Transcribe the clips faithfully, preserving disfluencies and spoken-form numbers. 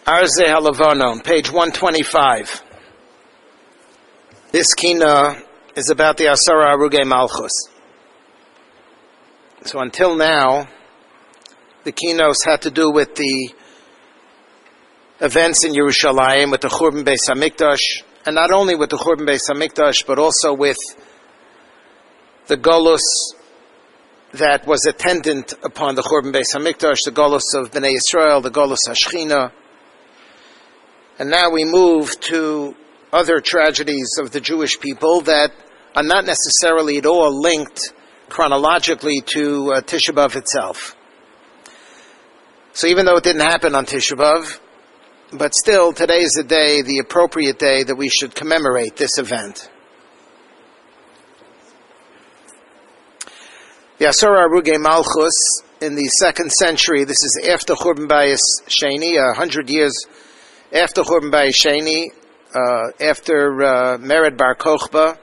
Arzei Halavonon, page one twenty-five. This kina is about the Asara Arugei Malchus. So until now, the kinos had to do with the events in Yerushalayim, with the Churban Beis HaMikdash, and not only with the Churban Beis HaMikdash, but also with the Golus that was attendant upon the Churban Beis HaMikdash, the Golus of Bnei Yisrael, the Golus HaShechina. And now we move to other tragedies of the Jewish people that are not necessarily at all linked chronologically to uh, Tisha B'Av itself. So even though it didn't happen on Tisha B'Av, but still today is the day, the appropriate day that we should commemorate this event. The Asara Arugei Malchus in the second century, this is after Churban Bayis Sheni, a hundred years after Churban Bayis Sheni, uh, after uh, Mered Bar Kokhba.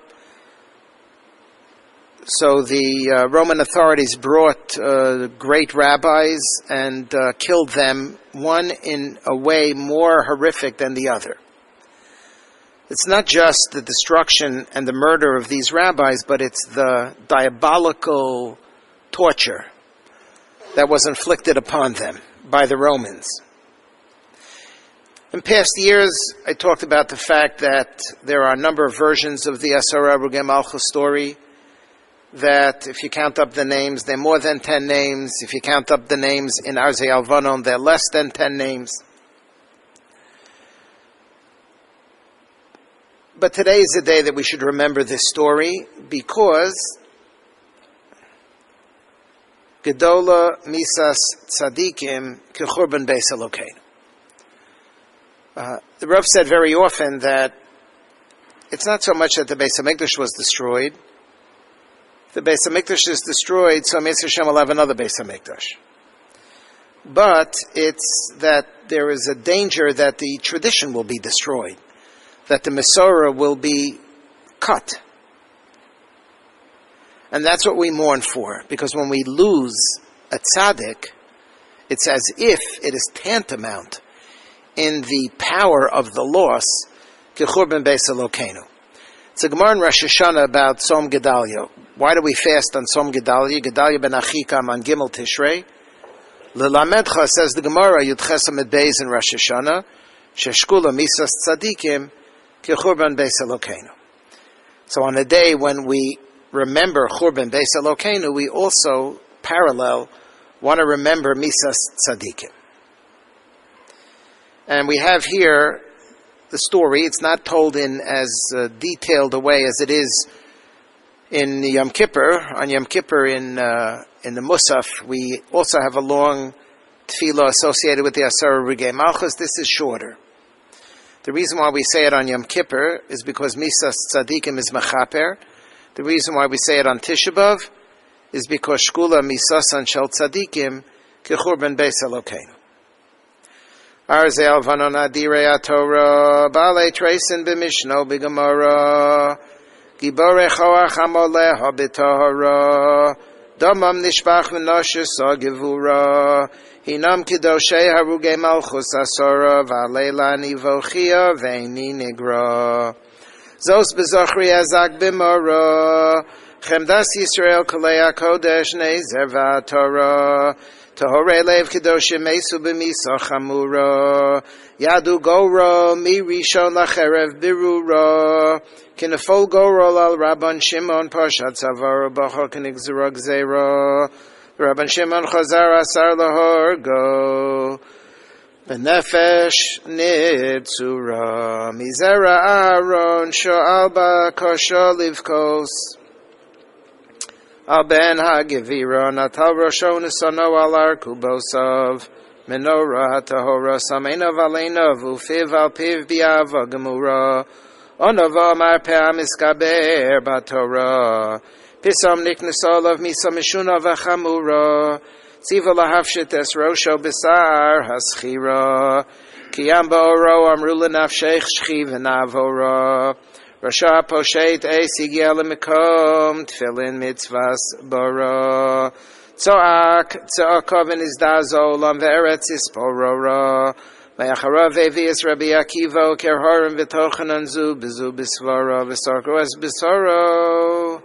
So the uh, Roman authorities brought uh, great rabbis and uh, killed them, one in a way more horrific than the other. It's not just the destruction and the murder of these rabbis, but it's the diabolical torture that was inflicted upon them by the Romans. In past years, I talked about the fact that there are a number of versions of the Asara Arugei Malchus story, that if you count up the names, they're more than ten names. If you count up the names in Arzei Halavonon, they're less than ten names. But today is the day that we should remember this story, because Gedola Misas Tzadikim Kechurban Beis Elokeinu. Uh, the Rav said very often that it's not so much that the Beis HaMikdash was destroyed. The Beis HaMikdash is destroyed, so Mitzvah Hashem will have another Beis HaMikdash. But it's that there is a danger that the tradition will be destroyed, that the Mesorah will be cut. And that's what we mourn for, because when we lose a tzaddik, it's as if it is tantamount in the power of the loss, Kechurban Beis Elokeinu. It's a Gemara in Rosh Hashanah about Tzom Gedalia. Why do we fast on Tzom Gedalia? Gedalia ben Achikam on Gimel Tishrei. L'lamedcha, says the Gemara, Yud Ches Amid Beis in Rosh Hashanah, Sheshkula Misas Tzadikim Kechurban Beis Elokeinu. So on the day when we remember Churban Beis Elokeinu, we also, parallel, want to remember Misas Tzadikim. And we have here the story. It's not told in as uh, detailed a way as it is in Yom Kippur. On Yom Kippur in uh, in the Musaf, we also have a long tefillah associated with the Asara Arugei Malchus. This is shorter. The reason why we say it on Yom Kippur is because Misas Tzadikim is Mechaper. The reason why we say it on Tisha B'Av is because Shkula Misasan Shel Tzadikim Kechurban Beis Elokeinu. Arzei Halavonon Adirei HaTorah Baalei Treisin B'Mishno B'Gemara Giborei Choach HaMoleha B'Tahara Domam Nishbach V'Noshes Gevura Hinam Kedoshei Harugei Malchus Asara V'Aleila Nivochia Ve'ini Nigra Zos B'Zochri Azak B'Mara Chemdas Yisrael Kalei HaKodesh Nezer V'Torah Tahorei Lev Kedoshim Mesu B'Misa Chamura Yadu Gora Mi Rishon Lacherev Birura Kinefol Gorol Al Rabban Shimon Pashat Savara B'Chol Kenigzera Gzera Rabban Shimon Chazar Asar Lahorgo B'Nefesh Nitzura Mizera Aaron Sho'al Ba'Kosho Livkos Al ben ha'gevira natal rosho nisano al arkubosav menorah tahora sameinav aleinav ufiv al piv bi'ava gemura onava marpeh miskaber batorah pisam niknesolav misa mishuna v'chamura tziva lahafshit es rosho b'sar haschira kiyam ba'oro amru l'nafshech shchi v'navora Rasha poshet eisig yelemikom tefillin mitzvahs bara Tzoak tzoakov in his dazolam ve'eretz isporora Vayacharav Evius Rabbi Akiva Kerharim V'tochanan Zu B'zu B'svaro V'sarko Es B'saro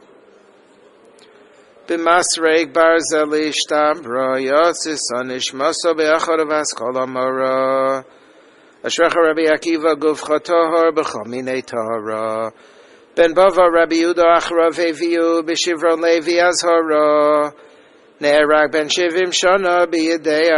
B'masreg Barzeli Shtabra Yotzis Anish Maso Be'acharav Askol Amara Ashrecha Rabbi Akiva Gufcha Tahar B'chaminei Tahara Ben Bava Rabbi Yehuda Acharav Eviu B'shivron Levi Azhara Ne'erag Ben Shivim Shana B'yedei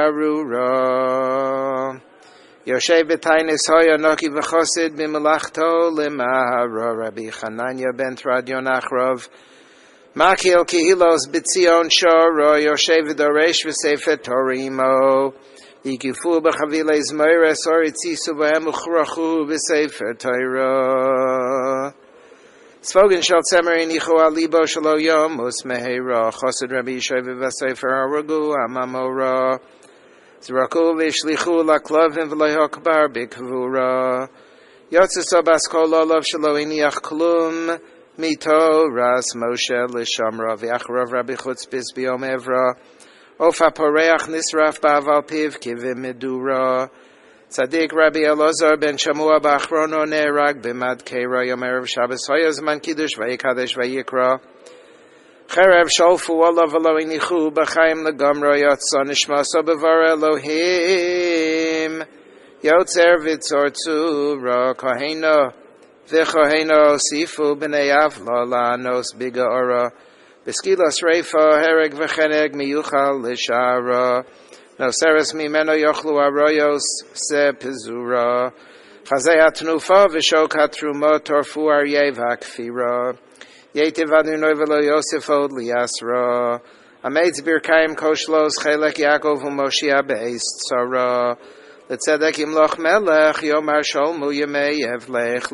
Arura Yoshev B'tainis Hoya Noki V'chosid B'melachto L'mahara Rabbi Chananya Ben Tradion Achrav Makil Kihilos B'tzion Shara Yoshev V'doresh V'sefer Torimo Yikifu B'chavilei Zmoires Oritzisu V'hem Uchrachu V'sefer Torah Svogen Shal Tzemer Inichu Alibo Shalo Yom Usmehera Chosid Rabbi Yishev V'sefer Haragu Amamora Zraku V'shlichu Laklovim V'loyhokbar B'kvura Yotziso Baskol Olav Shalo Iniach Klum Mito Ras Moshe L'Shamra V'achrav Rabbi Chutzpis B'yom Evra Ofa Poreach Nisraf Ba'aval Piv Kivim Medura Tzadik Rabbi Elazar Ben Shamua B'achrono Ne'erag B'mad Keira Yom Erev Shabbos Hoyazman Kiddush V'yikadesh V'yikra Cherev Sholfu Olav V'lo Inichu B'chaim L'gamra Yotza Nishmaso B'var Elohim Yotzer V'tzor Tzura Kohena V'chohena Sifu B'nei Avla La'anos Biga Ora B'skilas Reifa Hereg V'cheneg Miyuchal L'shara No seres mimeno yochlu aroyos se pizura. Chazei atnufa v'shok hatruma torfu aryeh v'akfira. Yetiv adunoi v'lo Yosef od liasra. Ameitz birkayim koshlos chelek Yaakov u'Moshia be'ez tzara. L'tzedek imloch melech yomar sholmu yemei evlech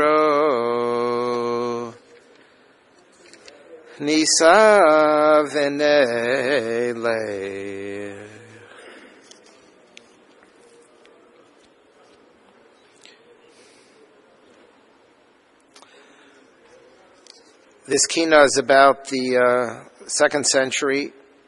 lioro. Nisa v'nelech. This kina is about the uh, second century.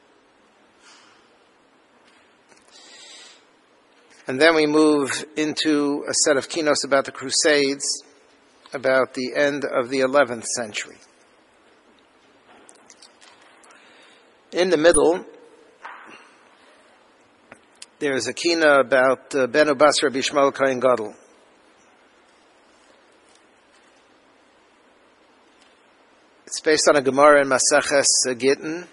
And then we move into a set of kinos about the Crusades, about the end of the eleventh century. In the middle, there is a kina about uh, Benu Bas Rabbi Shmuel Kohen Gadol. It's based on a Gemara in Maseches Gittin.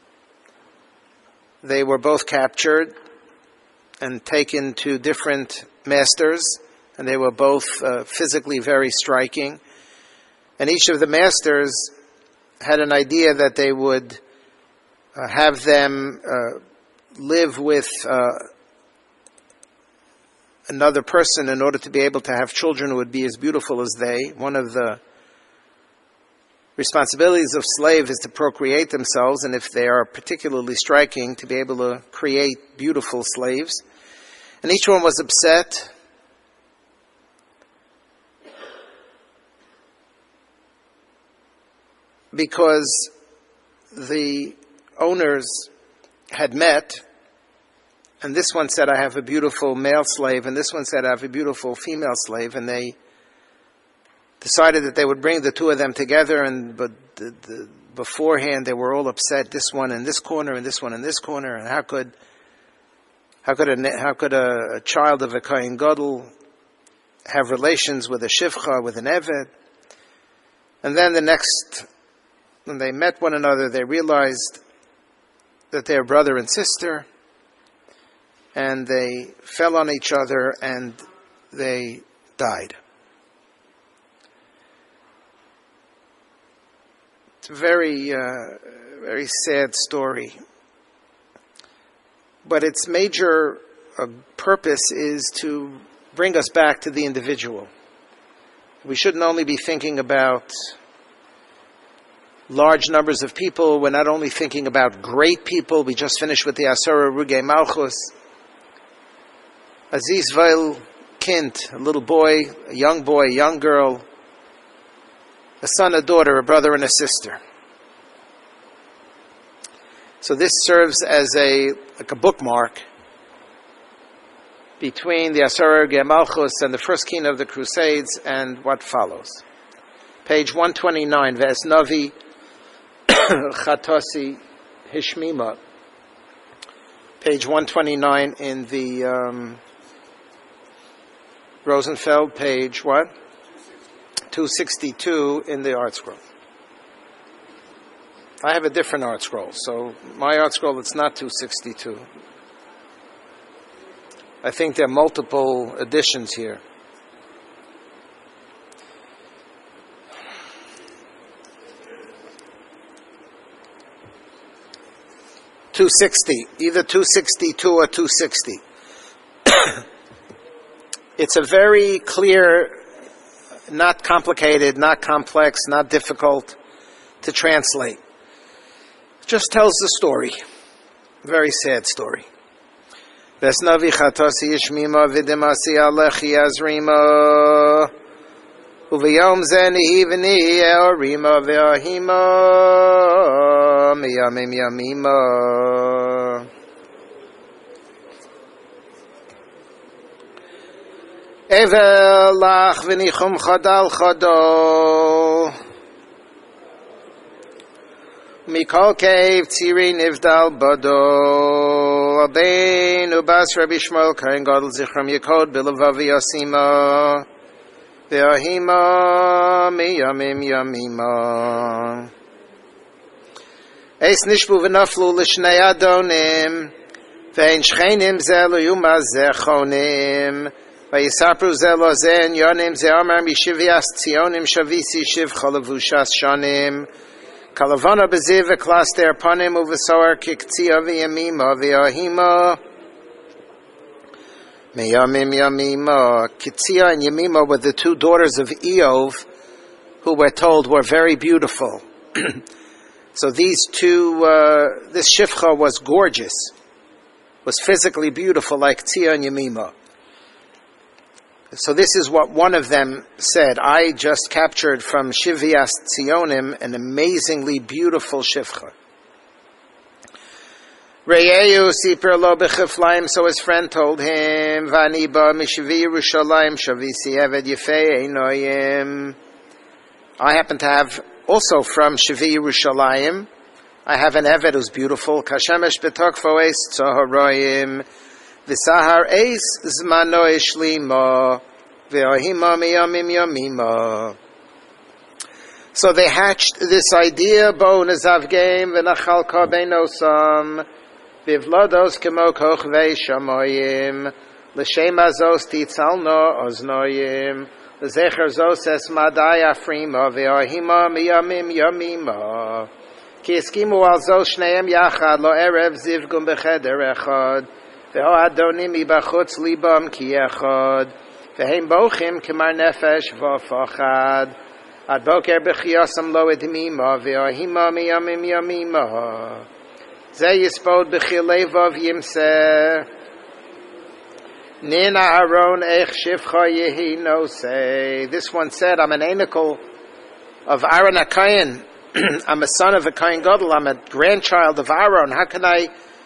They were both captured and taken to different masters, and they were both uh, physically very striking. And each of the masters had an idea that they would uh, have them uh, live with uh, another person in order to be able to have children who would be as beautiful as they. One of the responsibilities of slave is to procreate themselves, and if they are particularly striking, to be able to create beautiful slaves. And each one was upset because the owners had met, and this one said, I have a beautiful male slave, and this one said, I have a beautiful female slave, and they decided that they would bring the two of them together, and but the, the, beforehand they were all upset. This one in this corner, and this one in this corner, and how could how could a how could a, a child of a Kohen Gadol have relations with a shivcha, with an eved? And then the next, when they met one another, they realized that they were brother and sister, and they fell on each other, and they died. It's a very, uh, very sad story. But its major uh, purpose is to bring us back to the individual. We shouldn't only be thinking about large numbers of people. We're not only thinking about great people. We just finished with the Asara Rugei Malchus. Aziz Vail Kint, a little boy, a young boy, a young girl, a son, a daughter, a brother, and a sister. So this serves as a like a bookmark between the Asura Gemalchus and the first king of the Crusades and what follows. Page one twenty-nine, Vesnovi Chatosi Hishmima. Page one twenty-nine in the um, Rosenfeld, page what? two sixty-two in the Art Scroll. I have a different Art Scroll, so my Art Scroll, it's not two sixty-two. I think there are multiple editions here. two sixty, either two sixty-two or two sixty. It's a very clear, not complicated, not complex, not difficult to translate. It just tells the story. Very sad story. Vesnavi chatosi ishmima vidimasi alechi azrima uvayom zeni hiveni eorima ve'ahima miyamim yamima. Evel lach v'nichum chadal chado mikol kev tziri nivdal bado abein ubas Rabbi Shmuel Kohen Gadol Zichram Yekod bilavavi yasima ve'ahima miyamim yamima. Eis nishbu v'naflu l'shnei adonim ve'en shchenim ze lo yumaz zechonim vayisapru ze lo ze en yonim ze amar mishivias tzionim shavisi shiv chalavushas shanim kalavana beziv v'klaster panim uvesoar kiktzia v'yamima v'yahima meyamim yamima. Kitzia and Yamima were the two daughters of Eov who we're told were very beautiful. So these two, uh, this Shifcha was gorgeous, was physically beautiful like Tzia and Yamima. So this is what one of them said. I just captured from Shivias Tzionim an amazingly beautiful Shifcha. Reyehu siper lo b'chiflaim, so his friend told him, Vani ba mishivi Yerushalayim shavisi eved yefei einoyim. I happen to have also from Shavi Yerushalayim, I have an Eved who's beautiful. Kashemesh betokfo es tzoharoyim v'sahar es zmano ishlima v'ahima miyamim yamima. So they hatched this idea, bo nezavgeim v'nachal kabenosam v'vlados kemo kochvei shamoyim l'shem azos titzalno oznoyim Zecher zoses madai afrima ve'ahima miyamim yamima ki eskimu al zo shneim yachad lo erev zivgum becheder echad ve'ho adonim ibachutz libam ki echad ve'hem bochim kemar nefesh v'afachad ad boker b'chiyasam lo edmima ve'ahima miyamim yamima ze yispod b'chilevav yimseh Nina Aaron Ech Shivcha Yehi no say. This one said, I'm an anical of Aaron HaKayin. I'm a son of a Kayin Gadol. I'm a grandchild of Aaron. How can I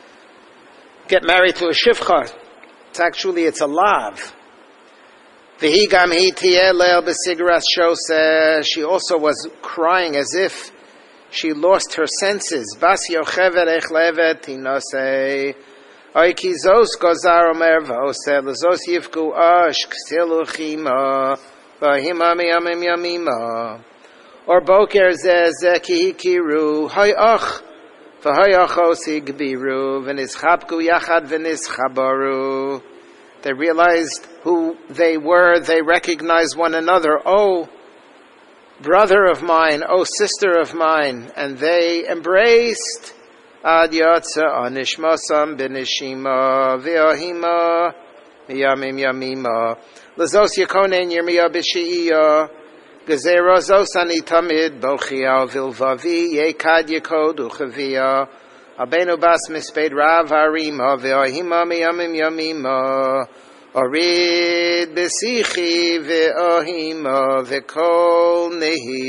get married to a Shivcha? It's actually, it's a lav. V'hi gam hi tiyeh leil b'sigras shoseh. She also was crying as if she lost her senses. Bas yochevet ech levet tinoseh. Oiki zos gozar omer v'oseh l'zos yivku ash ksilu chima v'ahima miyamim yamima or boker zeh zeh ki hikiru hay ach v'hay achos higbiru v'nizchapku yachad v'nizchabaru. They realized who they were. They recognized one another. Oh, brother of mine, oh, sister of mine. And they embraced Ad yatsa anishmasam benishima ve'ahima miyamim yamima lazos yakonen yirmiya b'shi'iya gezerah zos ani tamid bochia vilvavi yekad yakod uchavia abenu bas misped rav harima ve'ahima miyamim yamima orid b'sichi ve'ahima ve'kol nehi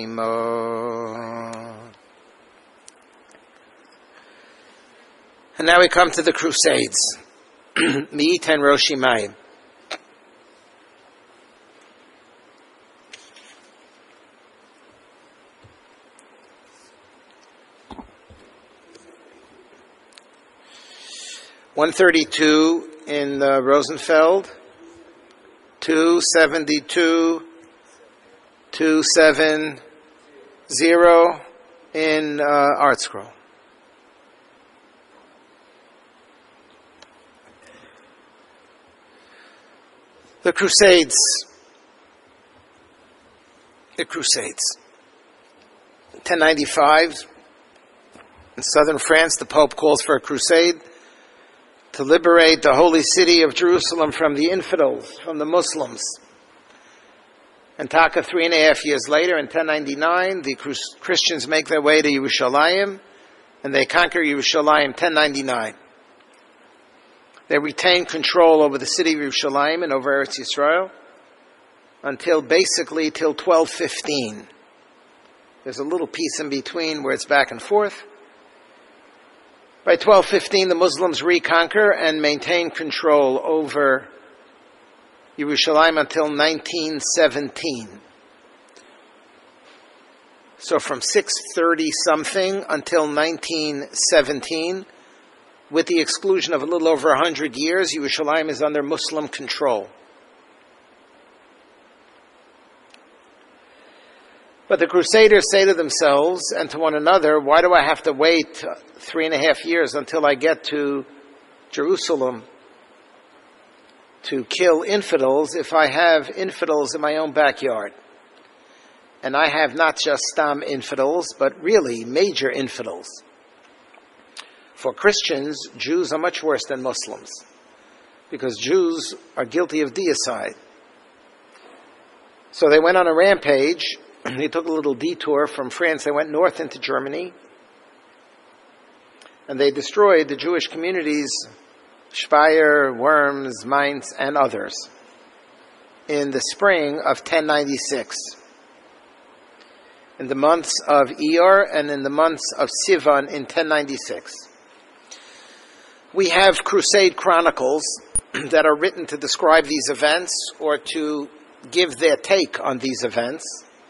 arima. And now we come to the Crusades. Mi'iten Roshi Mayim. one thirty-two in uh, Rosenfeld, two seventy-two, two seventy in uh, Art Scroll. The Crusades. The Crusades. ten ninety-five, in southern France, the Pope calls for a crusade to liberate the holy city of Jerusalem from the infidels, from the Muslims. And Taka, three and a half years later, in ten ninety-nine, the Christians make their way to Yerushalayim, and they conquer Yerushalayim ten ninety-nine. They retain control over the city of Yerushalayim and over Eretz Yisrael until basically till twelve fifteen. There's a little piece in between where it's back and forth. By twelve fifteen, the Muslims reconquer and maintain control over Yerushalayim until nineteen seventeen. So from six thirty something until nineteen seventeen, with the exclusion of a little over one hundred years, Yerushalayim is under Muslim control. But the Crusaders say to themselves and to one another, why do I have to wait three and a half years until I get to Jerusalem to kill infidels if I have infidels in my own backyard? And I have not just stam infidels, but really major infidels. For Christians, Jews are much worse than Muslims, because Jews are guilty of deicide. So they went on a rampage. They took a little detour from France. They went north into Germany, and they destroyed the Jewish communities, Speyer, Worms, Mainz, and others, in the spring of ten ninety-six. In the months of Iyar and in the months of Sivan in ten ninety-six. We have Crusade chronicles that are written to describe these events or to give their take on these events.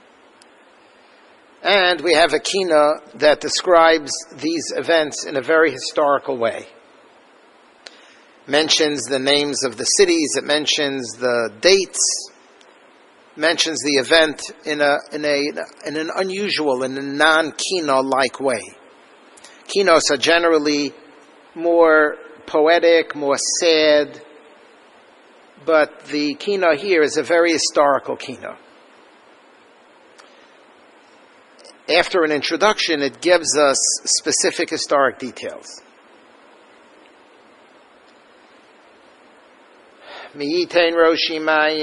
And we have a Kina that describes these events in a very historical way. Mentions the names of the cities, it mentions the dates, mentions the event in a in a in an unusual, in a non-Kina-like way. Kinos are generally more poetic, more sad, but the Kina here is a very historical Kina. After an introduction, it gives us specific historic details. Mi'itein Roshi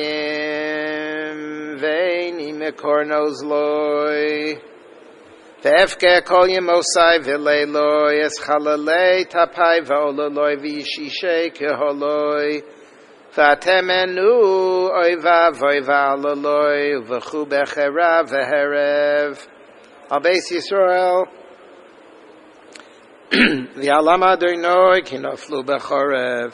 Mayim Ve'ni Mekor Nozloi Ve'efke Kol Yemosai Ve'leiloi Es Chalalei Tapai Ve'olaloi V'yishishei Keholoi V'atemenu Oiva Voiva Alaloi V'chu Bechera Ve'herev Al Beis Yisrael V'alama Adonai Ki Noflu Bechorev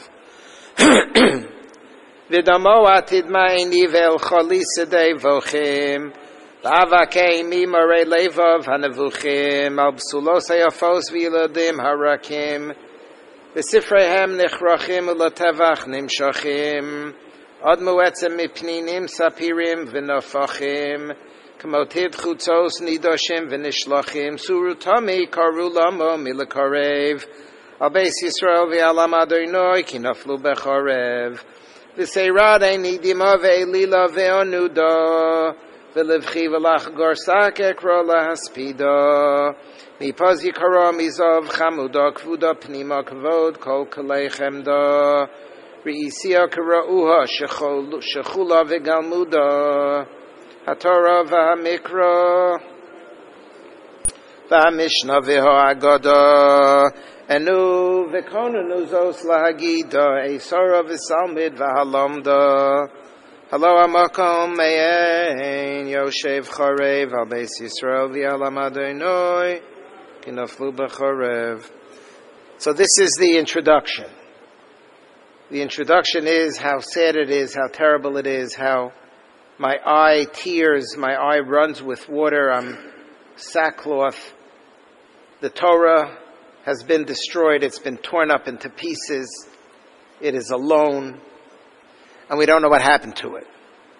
V'damo Atid Ma'ini Ve'el Choli Sedei Vochim V'avakei Mi Morei Levov HaNevuchim Al B'sulos HaYafos V'yilodim HaRakim V'sifreihem Nichrachim U'lotevach Nimshachim Od Muetzem Mipninim Sapirim V'nofachim K'motid Chutzos Nidoshim V'nishlachim Surutami Karu Lamo Milakarev Al Beis Yisrael V'alam Adonai Ki Naflu Bechorev V'seirad Einidima Ve'elila Ve'onuda V'levchi V'lach Gorsak Ekro Lahaspida Mipaz Yikara Mizov Chamuda Kvuda Pnima Kvod Kol Kalei Chemda Re'isia Kara'uha Shechula V'galmuda HaTorah v'hamikra v'hamishna v'ha'agada enu v'konenu zos lahagida eisara v'salmid v'halamda halo hamakom me'ein yoshev charev al beis Yisrael v'alam Adonai kinaflu b'charev. So this is the introduction. The introduction is how sad it is, how terrible it is, how my eye tears, my eye runs with water, I'm sackcloth. The Torah has been destroyed, it's been torn up into pieces, it is alone, and we don't know what happened to it.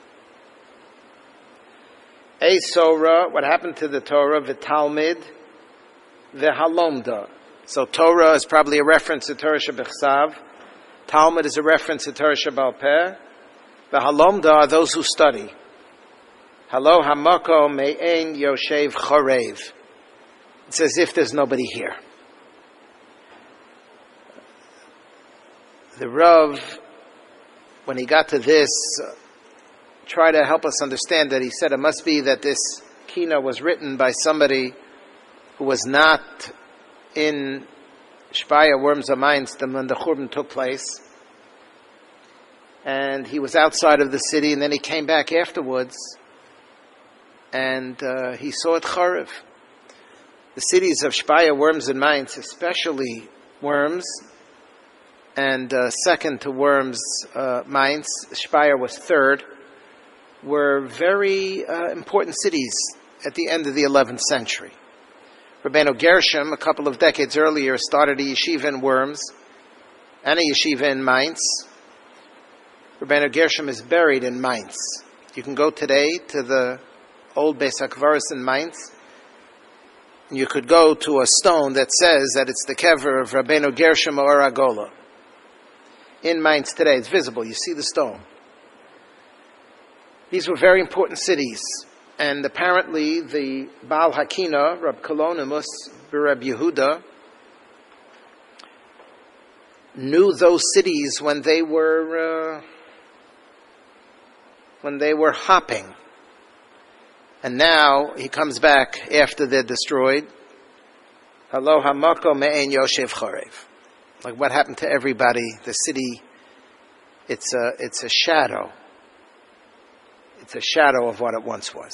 A Sorah, what happened to the Torah, V'Talmid, V'Halomda. So Torah is probably a reference to Torah Shebechsav. Talmud is a reference to Torah Shebal Peh. V'Halomda are those who study. Halo Hamako Me'ein Yoshev Chorev. It's as if there's nobody here. The Rav, when he got to this, uh, tried to help us understand that. He said it must be that this Kina was written by somebody who was not in Shpaya, Worms of Mainz, when the Churban took place. And he was outside of the city, and then he came back afterwards, and uh, he saw it Charev. The cities of Shpaya, Worms, and Mainz, especially Worms, and uh, second to Worms, uh, Mainz, Shpaya was third, were very uh, important cities at the end of the eleventh century. Rabbeinu Gershom, a couple of decades earlier, started a yeshiva in Worms and a yeshiva in Mainz. Rabbeinu Gershom is buried in Mainz. You can go today to the old Beis HaKvaros in Mainz, and you could go to a stone that says that it's the kever of Rabbeinu Gershom or Agola. In Mainz today, it's visible. You see the stone. These were very important cities, and apparently the Baal Hakina, Rab Kalonimus, Rab Yehuda, knew those cities when they were uh, when they were hopping, and now he comes back after they're destroyed. Halo hamako me'en Yoshev Chorev. Like what happened to everybody? The city, it's a it's a shadow. It's a shadow of what it once was.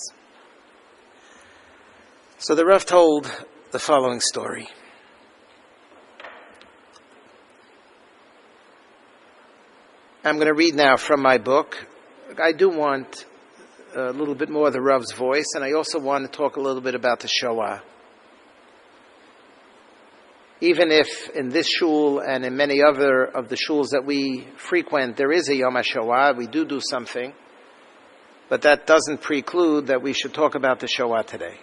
So the Rav told the following story. I'm going to read now from my book. I do want a little bit more of the Rav's voice, and I also want to talk a little bit about the Shoah. Even if in this shul and in many other of the shuls that we frequent, there is a Yom HaShoah, we do do something, but that doesn't preclude that we should talk about the Shoah today.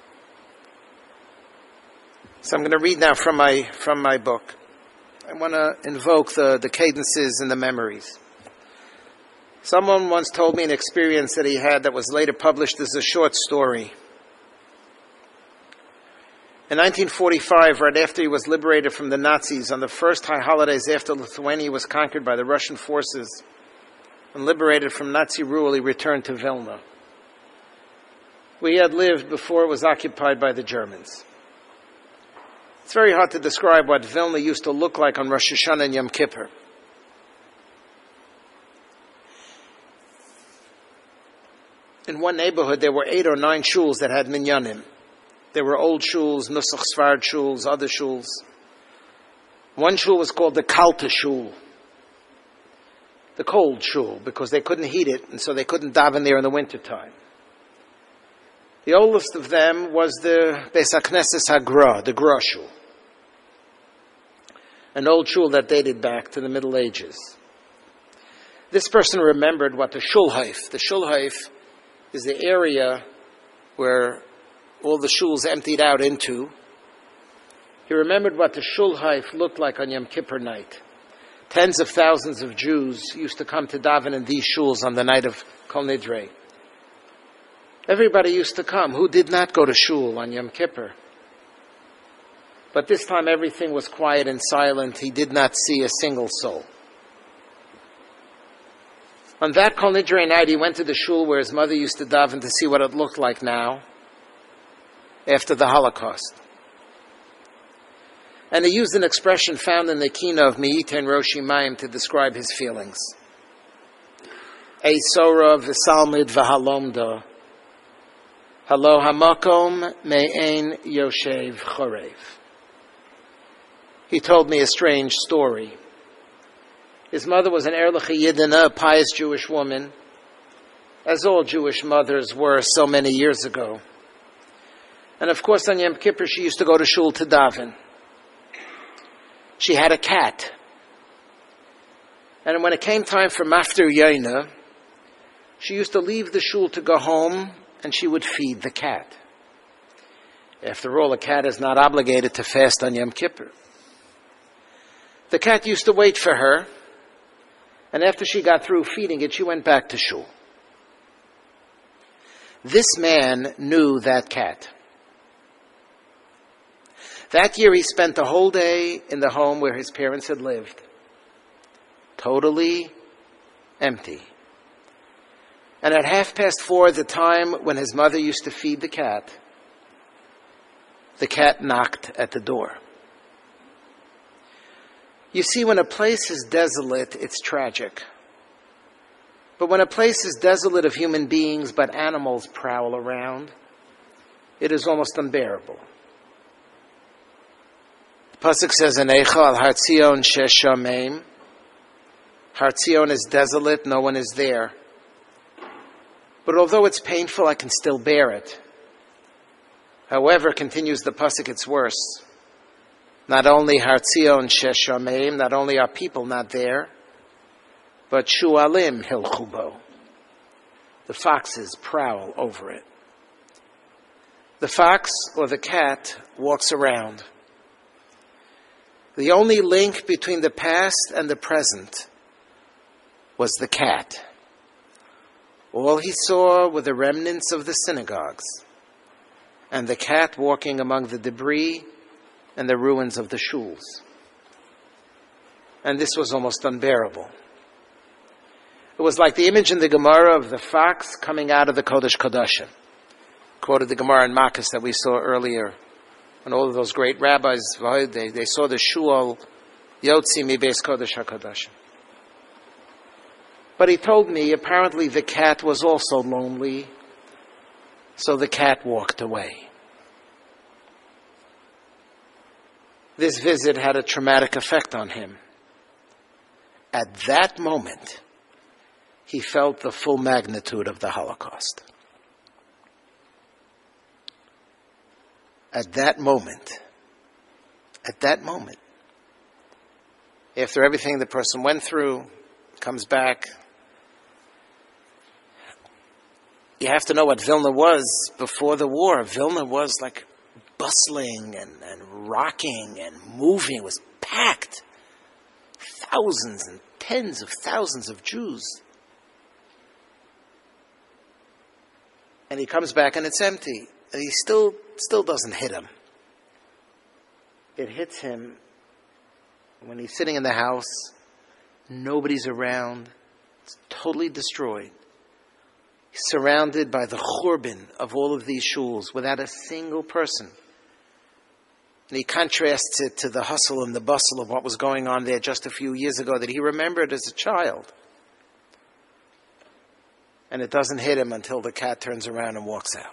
So I'm going to read now from my from my book. I want to invoke the, the cadences and the memories. Someone once told me an experience that he had that was later published as a short story. In nineteen forty-five, right after he was liberated from the Nazis, on the first high holidays after Lithuania was conquered by the Russian forces and liberated from Nazi rule, he returned to Vilna, where he had lived before it was occupied by the Germans. It's very hard to describe what Vilna used to look like on Rosh Hashanah and Yom Kippur. In one neighborhood, there were eight or nine shuls that had minyanim. There were old shuls, Nusach Sfard shuls, other shuls. One shul was called the Kalta shul, the cold shul, because they couldn't heat it, and so they couldn't daven there in the wintertime. The oldest of them was the Beis HaKnesses HaGra, the Gra shul, an old shul that dated back to the Middle Ages. This person remembered what the shulhaif, the shulhaif is the area where all the shuls emptied out into. He remembered what the shulhaif looked like on Yom Kippur night. Tens of thousands of Jews used to come to daven in these shuls on the night of Kol Nidrei. Everybody used to come. Who did not go to shul on Yom Kippur? But this time everything was quiet and silent. He did not see a single soul. On that Kol Nidrei night, he went to the shul where his mother used to daven to see what it looked like now, after the Holocaust. And he used an expression found in the Kina of Me'iten Rosh Imayim to describe his feelings. Ei Sorah v'Salmid v'Halomda, Halo hamakom me'ein Yoshev Chorev. He told me a strange story. His mother was an Erliche Yidina, a pious Jewish woman, as all Jewish mothers were so many years ago. And of course, on Yom Kippur, she used to go to shul to daven. She had a cat. And when it came time for Maftir Yaina, she used to leave the shul to go home, and she would feed the cat. After all, a cat is not obligated to fast on Yom Kippur. The cat used to wait for her, and after she got through feeding it, she went back to shul. This man knew that cat. That year he spent the whole day in the home where his parents had lived. Totally empty. And at half past four, the time when his mother used to feed the cat, the cat knocked at the door. You see, when a place is desolate, it's tragic. But when a place is desolate of human beings, but animals prowl around, it is almost unbearable. The Pasuk says in Eicha, Al Har Tzion shesh shameim. Har Tzion is desolate, no one is there. But although it's painful, I can still bear it. However, continues the Pasuk, it's worse. Not only Har Tzion shesh shameim, not only are people not there, but Shualim hilchu bo. The foxes prowl over it. The fox or the cat walks around. The only link between the past and the present was the cat. All he saw were the remnants of the synagogues and the cat walking among the debris and the ruins of the shuls. And this was almost unbearable. It was like the image in the Gemara of the fox coming out of the Kodesh Kodashim. Quoted the Gemara in Makkas that we saw earlier. And all of those great rabbis, they, they saw the shul Yotzi mi beis Kodesh HaKodashim. But he told me apparently the cat was also lonely, so the cat walked away. This visit had a traumatic effect on him. At that moment, he felt the full magnitude of the Holocaust. At that moment, at that moment, after everything the person went through, comes back, you have to know what Vilna was before the war. Vilna was like bustling and, and rocking and moving. It was packed. Thousands and tens of thousands of Jews. And he comes back and it's empty. And he still still doesn't hit him. It hits him when he's sitting in the house, nobody's around, it's totally destroyed. He's surrounded by the churban of all of these shuls without a single person. And he contrasts it to the hustle and the bustle of what was going on there just a few years ago that he remembered as a child. And it doesn't hit him until the cat turns around and walks out.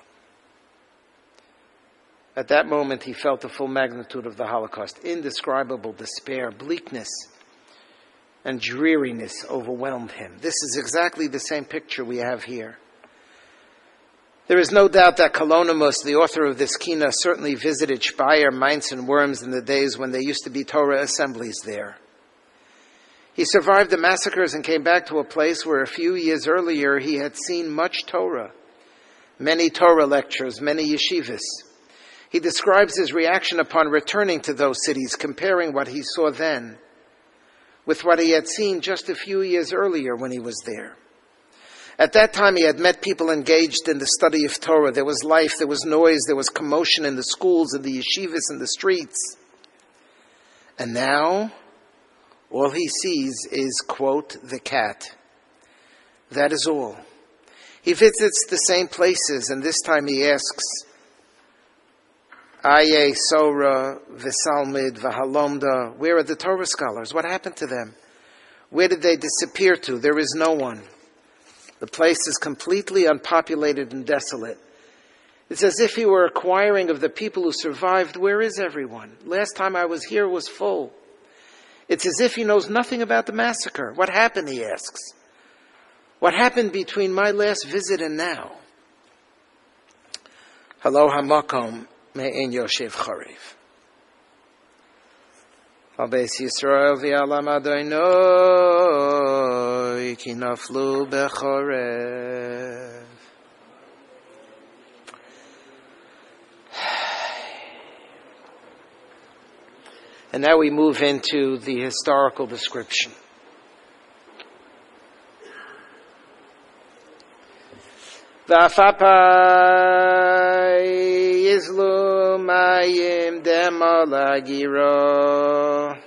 At that moment, he felt the full magnitude of the Holocaust. Indescribable despair, bleakness, and dreariness overwhelmed him. This is exactly the same picture we have here. There is no doubt that Kalonymus, the author of this Kina, certainly visited Speyer, Mainz, and Worms in the days when there used to be Torah assemblies there. He survived the massacres and came back to a place where a few years earlier he had seen much Torah, many Torah lectures, many yeshivas. He describes his reaction upon returning to those cities, comparing what he saw then with what he had seen just a few years earlier when he was there. At that time, he had met people engaged in the study of Torah. There was life, there was noise, there was commotion in the schools, in the yeshivas, in the streets. And now, all he sees is, quote, the cat. That is all. He visits the same places, and this time he asks, Aye, Sora, V'Salmid, V'Halomda, where are the Torah scholars? What happened to them? Where did they disappear to? There is no one. The place is completely unpopulated and desolate. It's as if he were inquiring of the people who survived, where is everyone? Last time I was here was full. It's as if he knows nothing about the massacre. What happened, he asks. What happened between my last visit and now? Halo hamakom me'en yoshev charev. Al beis Yisrael v'alam Adonai ki naflu becharev. And now we move into the historical description. V'afapai yizlu mayim demalagira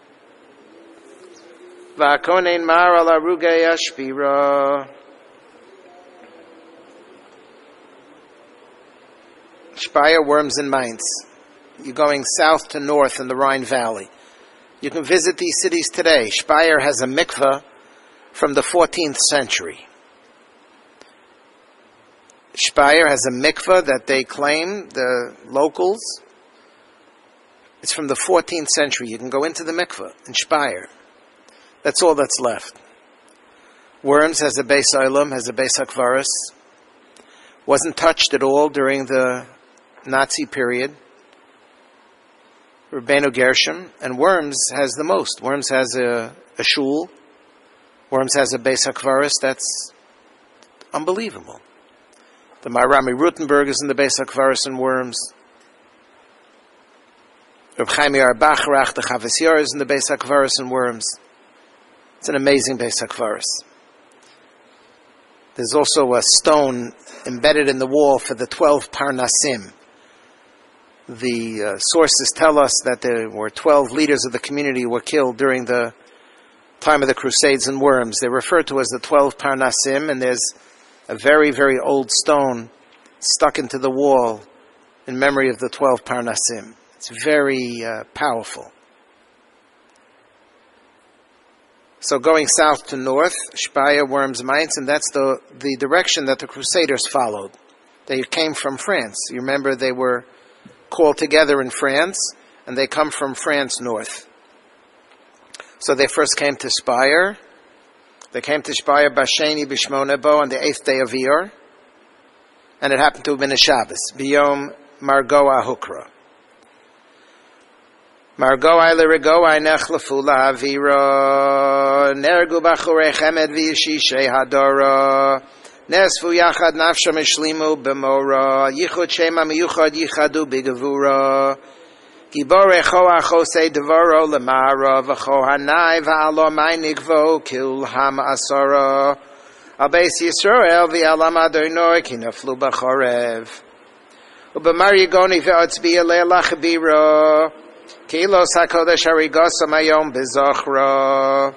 v'akonen mar al arugei ashpira Speyer, Worms, and Mainz. You're going south to north in the Rhine Valley. You can visit these cities today. Speyer has a mikveh from the fourteenth century. Speyer has a mikveh that they claim, the locals. It's from the fourteenth century. You can go into the mikveh in Speyer. That's all that's left. Worms has a Beis Olam, has a Beis HaKvaros. Wasn't touched at all during the Nazi period. Rabbeinu Gershom, and Worms has the most. Worms has a, a shul. Worms has a Beis HaKvaros. That's unbelievable. The Maharami Rutenberg is in the Beis HaKvaros in Worms. Reb Chaim Yair Bacharach, the Chavis Yair, is in the Beis HaKvaros in Worms. It's an amazing Beis HaKvaros. There's also a stone embedded in the wall for the twelve Parnasim. The uh, sources tell us that there were twelve leaders of the community who were killed during the time of the Crusades in Worms. They're referred to as the twelve Parnasim, and there's a very, very old stone stuck into the wall in memory of the twelve Parnasim. It's very uh, powerful. So going south to north, Speyer, Worms, Mainz, and that's the, the direction that the Crusaders followed. They came from France. You remember they were called together in France, and they come from France north. So they first came to Speyer. They came to Speyer Basheni Bishmona Bo on the eighth day of Iyar, and it happened to have been a Shabbos, Biyom Margoa Hukra. Margoa Lirigoa Nechlefu La'avira Nergu Bachure Chemed V'yishishei Hadora Nesfu Yachad Nafsha Mishlimu B'mora Yichud Shema Miyuchad Yichadu B'gevura Gibore Choa Chose Devoro Lemara V'cho Hanai V'alo Mainikvo Kil Ham Asara Al Beis Yisrael V'alam Adonai Ki Naflu B'chorev U'b'mar Yigoni V'otzbiya Le'la Chabira Kilos HaKodesh Harigosa Mayom B'zochra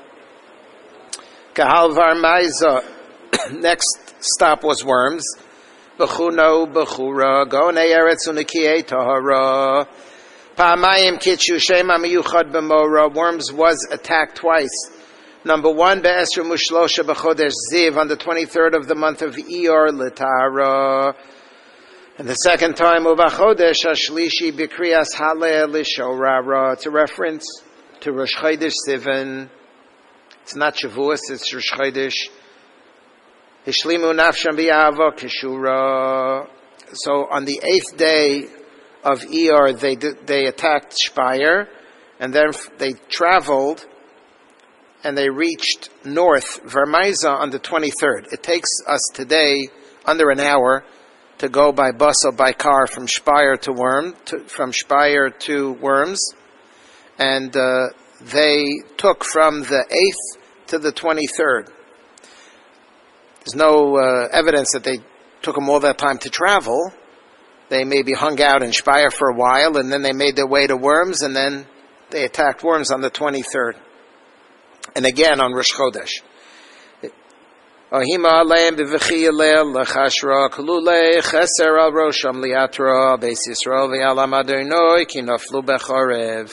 Kahal Varmaiza. Next stop was Worms. B'chuno B'chura Gonei Eretz Unikiyei Tahara Pa'amayim Kitchu Shema Miyuchad B'mora. Worms was attacked twice. Number one, Be'esru Mushlosha B'chodesh Ziv, on the twenty-third of the month of Iyar L'Tara. And the second time, Uvachodesh Hashlishi B'kriyas Haleh L'Shorara. It's a reference to Rosh Chodesh Sivan. It's not Shavuos, it's Rosh Chodesh. Hishlimu Nafsham B'Yava Kishura. So on the eighth day of Iyar, they they attacked Speyer, and then they traveled, and they reached north, Vermaiza, on the twenty-third. It takes us today under an hour to go by bus or by car from Speyer to Worm, to, from Speyer to Worms, and uh, they took from the eighth to the twenty-third. There's no uh, evidence that they took them all that time to travel. They maybe hung out in Speyer for a while, and then they made their way to Worms, and then they attacked Worms on the twenty-third. And again on Rosh Chodesh. Ohima aleim b'v'chi leil l'chashra kululei cheser al rosham liatra beis Yisrael v'alam Adonai ki naflu b'chorev.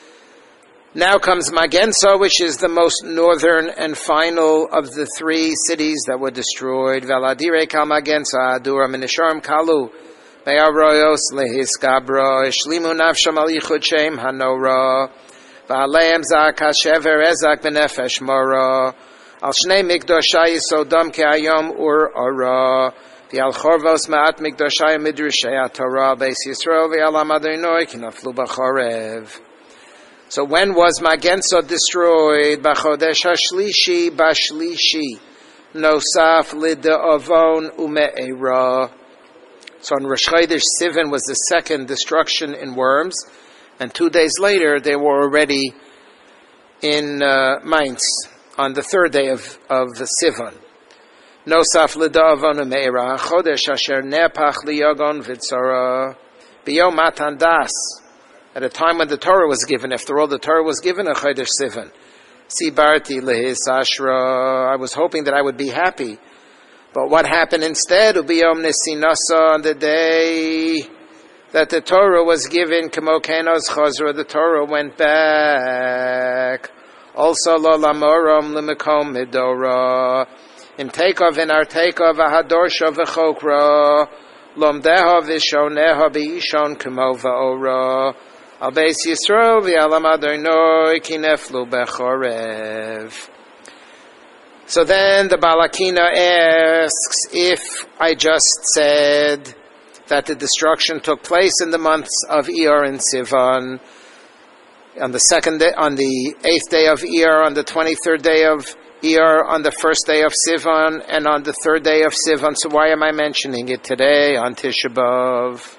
Now comes Magensa, which is the most northern and final of the three cities that were destroyed. Veladire kal Magensa adura minisharim kalu be'aroyos lehiskabra ishlimu nafsham al yichud shem hanora. V'aleim zak hashever ezak b'nefesh mora. Al shnei mikdoshai yisodam ke'ayom ur ora. V'al chorvos ma'at mikdoshai midrashei HaTorah Beis Yisrael v'al amadonoi kinaflu b'chorev. So when was Magen Sod destroyed? B'chodesh hashlishi b'shlishi nosaf lid'avon ume'era. So on Rosh Chodesh Sivan was the second destruction in worms, and two days later they were already in uh, Mainz on the third day of, of the Sivan. Nosaf lid'avon ume'era chodesh asher nepach liyagon v'tzara b'yom matan das. At a time when the Torah was given, after all, the Torah was given a Chodesh Sivan. Sibarti lehis ashra. I was hoping that I would be happy. But what happened instead? Ubiyom nesinasa, on the day that the Torah was given, kamo kenos chazra, the Torah went back. Also lo lamoram limikom midora. Im takeoff in our takeoff, ahadorsha v'chokra. Lomdeha v'shoneha b'ishon kamo v'ora. Al Beis Yisrael v'alam Adonai kineflu bechorev. So then the Balakina asks, if I just said that the destruction took place in the months of Iyar and Sivan, on the second day, on the eighth day of Iyar, on the twenty-third day of Iyar, on the first day of Sivan, and on the third day of Sivan, so why am I mentioning it today on Tisha B'Av?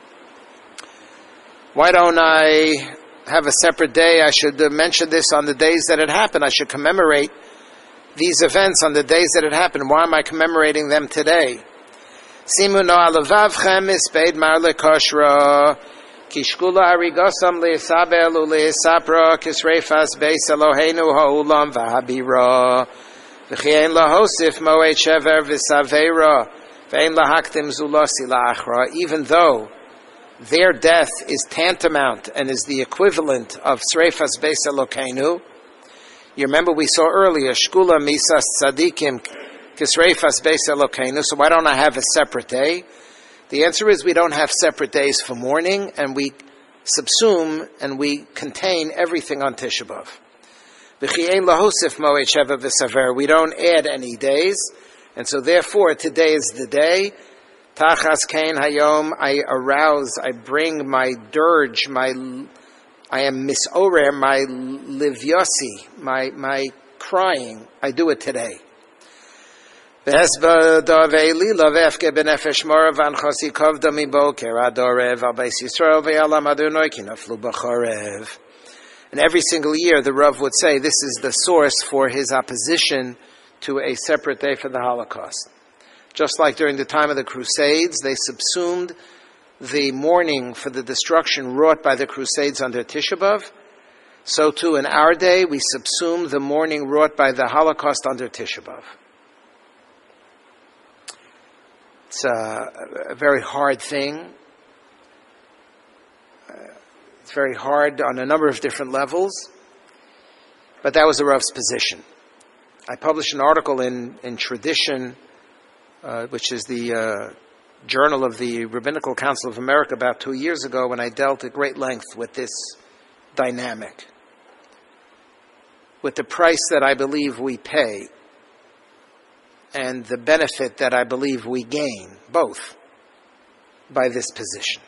Why don't I have a separate day? I should mention this on the days that it happened. I should commemorate these events on the days that it happened. Why am I commemorating them today? Simu no alavavchem ispeid mar lekoshra kishkula arigosam leisabel uleisapra kisreifas beis Eloheinu ha'ulam v'habira v'chiein lahosif moed shever v'saveira v'ein lahaktim zulasi la'achra. Even though their death is tantamount and is the equivalent of Sreifas Beis Elokeinu. You remember we saw earlier, Shkula Misas Tzadikim Kisreifas Beis Elokeinu, so why don't I have a separate day? The answer is we don't have separate days for mourning, and we subsume and we contain everything on Tisha B'Av. V'chiein lahosif moed sheva v'saver. We don't add any days, and so therefore today is the day. Tachas Kain Hayom, I arouse, I bring my dirge, my, I am misorer, my livyosi, my, my crying, I do it today. V'esba dovei lila v'efke b'nefesh mora v'anchosi kovda miboker adorev al Beis Yisrael v'yalam adonai kinaflu b'chorev. And every single year the Rav would say this is the source for his opposition to a separate day for the Holocaust. Just like during the time of the Crusades, they subsumed the mourning for the destruction wrought by the Crusades under Tisha B'Av, so too in our day we subsume the mourning wrought by the Holocaust under Tisha B'Av. It's a, a very hard thing. Uh, it's very hard on a number of different levels, but that was the Rav's position. I published an article in, in Tradition, Uh, which is the uh, journal of the Rabbinical Council of America, about two years ago, when I dealt at great length with this dynamic, with the price that I believe we pay and the benefit that I believe we gain, both, by this position.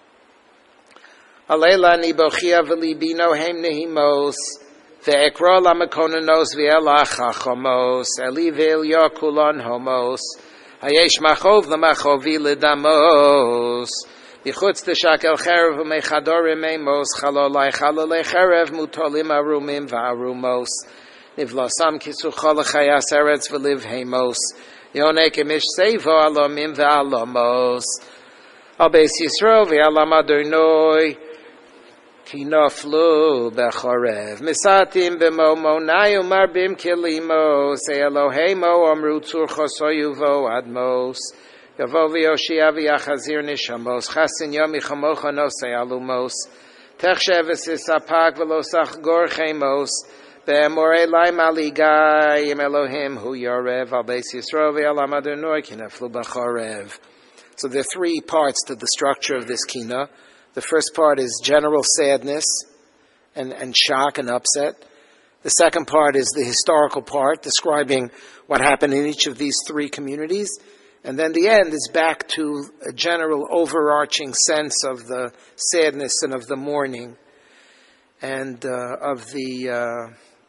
Alela nibochia v'libino heim nehimos ve'ekra lamakonanos v'elach hachomos elivil yakulon homos Hayesh machov l'machovi l'damos Yichutz t'shakel cherev u'mechadorim emos Chalolai chalolei cherev mutolim arumim v'arumos Nivlosam kisuchol l'chayas eretz v'liv hemos Yonek emish seivo alomim v'alomos Al Beis Yisrael v'alam Adonai Kinoflu bechorev misatim b'momonai umarbim kilimo say Eloheimo amru tzur chosoyuvo admos yavo v'yoshia v'yachazir nishamos chasin yomi chamocha nosei alumos techshev v'sisapak v'losach gor chemos be'emorei laim aligai im Elohim hu yorev al Beis Yisrael v'alam Adonai kinoflu bechorev. So there are three parts to the structure of this kina. The first part is general sadness and, and shock and upset. The second part is the historical part, describing what happened in each of these three communities. And then the end is back to a general overarching sense of the sadness and of the mourning and uh, of the, uh,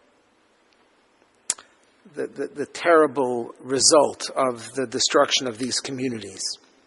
the, the the terrible result of the destruction of these communities.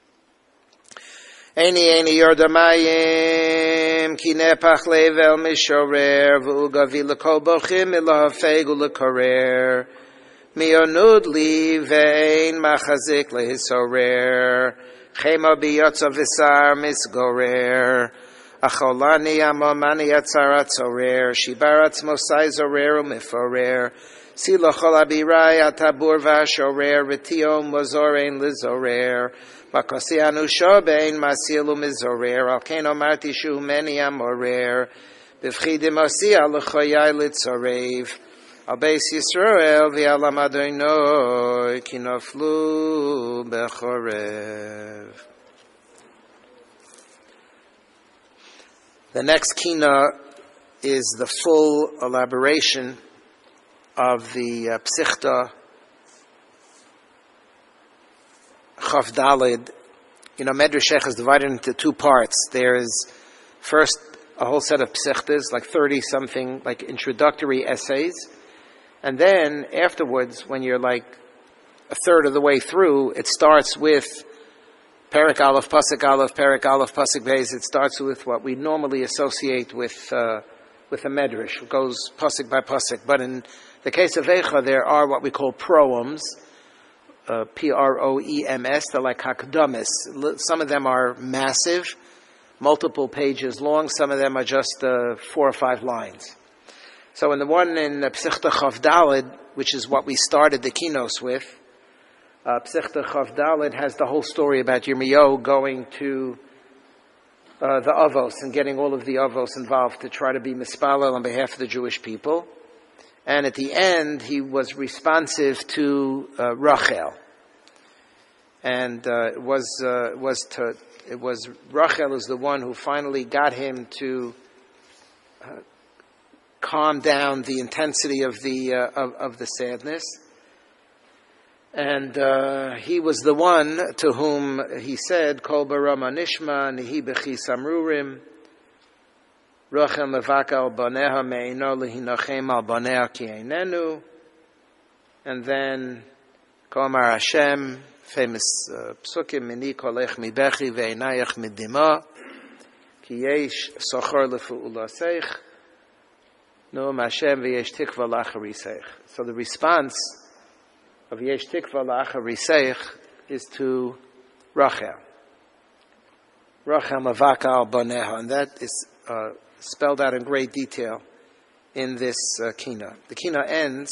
Eini eini yordamayim ki nepach level mishorer v'ugavi l'kol bochim ilahafegu l'korer mionud li ve'ein machazik lehisorer chema biyotza v'sar misgorer acholani amomani yatzarat zorer shibaratz mosai zorer u'miforer silo chol abirai atabur v'ashorer v'tiyom wazorein lizorer Makosianu shobein masilu mizorer al keno marti shu meni amorer b'vchidim osia l'choyai litzorev al beis Yisrael v'alam Adonai ki noflu bechorev. The next kina is the full elaboration of the uh, Psichta Chaf Dalid. You know, Medrash is divided into two parts. There is first a whole set of psichtas, like thirty-something, like introductory essays. And then afterwards, when you're like a third of the way through, it starts with Perek Aleph, Pasuk Aleph, Perek Aleph, Pasuk Beis. It starts with what we normally associate with uh, with a Medrash. It goes Pasuk by Pasuk. But in the case of Eicha, there are what we call proems, Uh, P R O E M S, they're like hakdamis. Some of them are massive, multiple pages long. Some of them are just uh, four or five lines. So in the one in uh, Psichta Chaf Dalid, which is what we started the kinos with, uh, Psichta Chaf Dalid has the whole story about Yirmiyahu going to uh, the Avos and getting all of the Avos involved to try to be mispalel on behalf of the Jewish people. And at the end, he was responsive to uh, Rachel, and uh, it was uh, was to it was Rachel is the one who finally got him to uh, calm down the intensity of the uh, of, of the sadness, and uh, he was the one to whom he said, "Kol barama nishma nihi bechi samrurim." Rachel mevaka al baneha me'ino lehinachem al baneha ki einenu. And then, Komar Hashem, famous uh, psukim, Mini kolech mi bechi ve'inayach midima, ki yesh sochor lefu'ulaseich, no'um Hashem ve'yesh tikva lachariseich. So the response of yesh tikva lachariseich is to Rachel. Rachel mevaka al baneha, and that is uh, spelled out in great detail in this uh, kina. The kina ends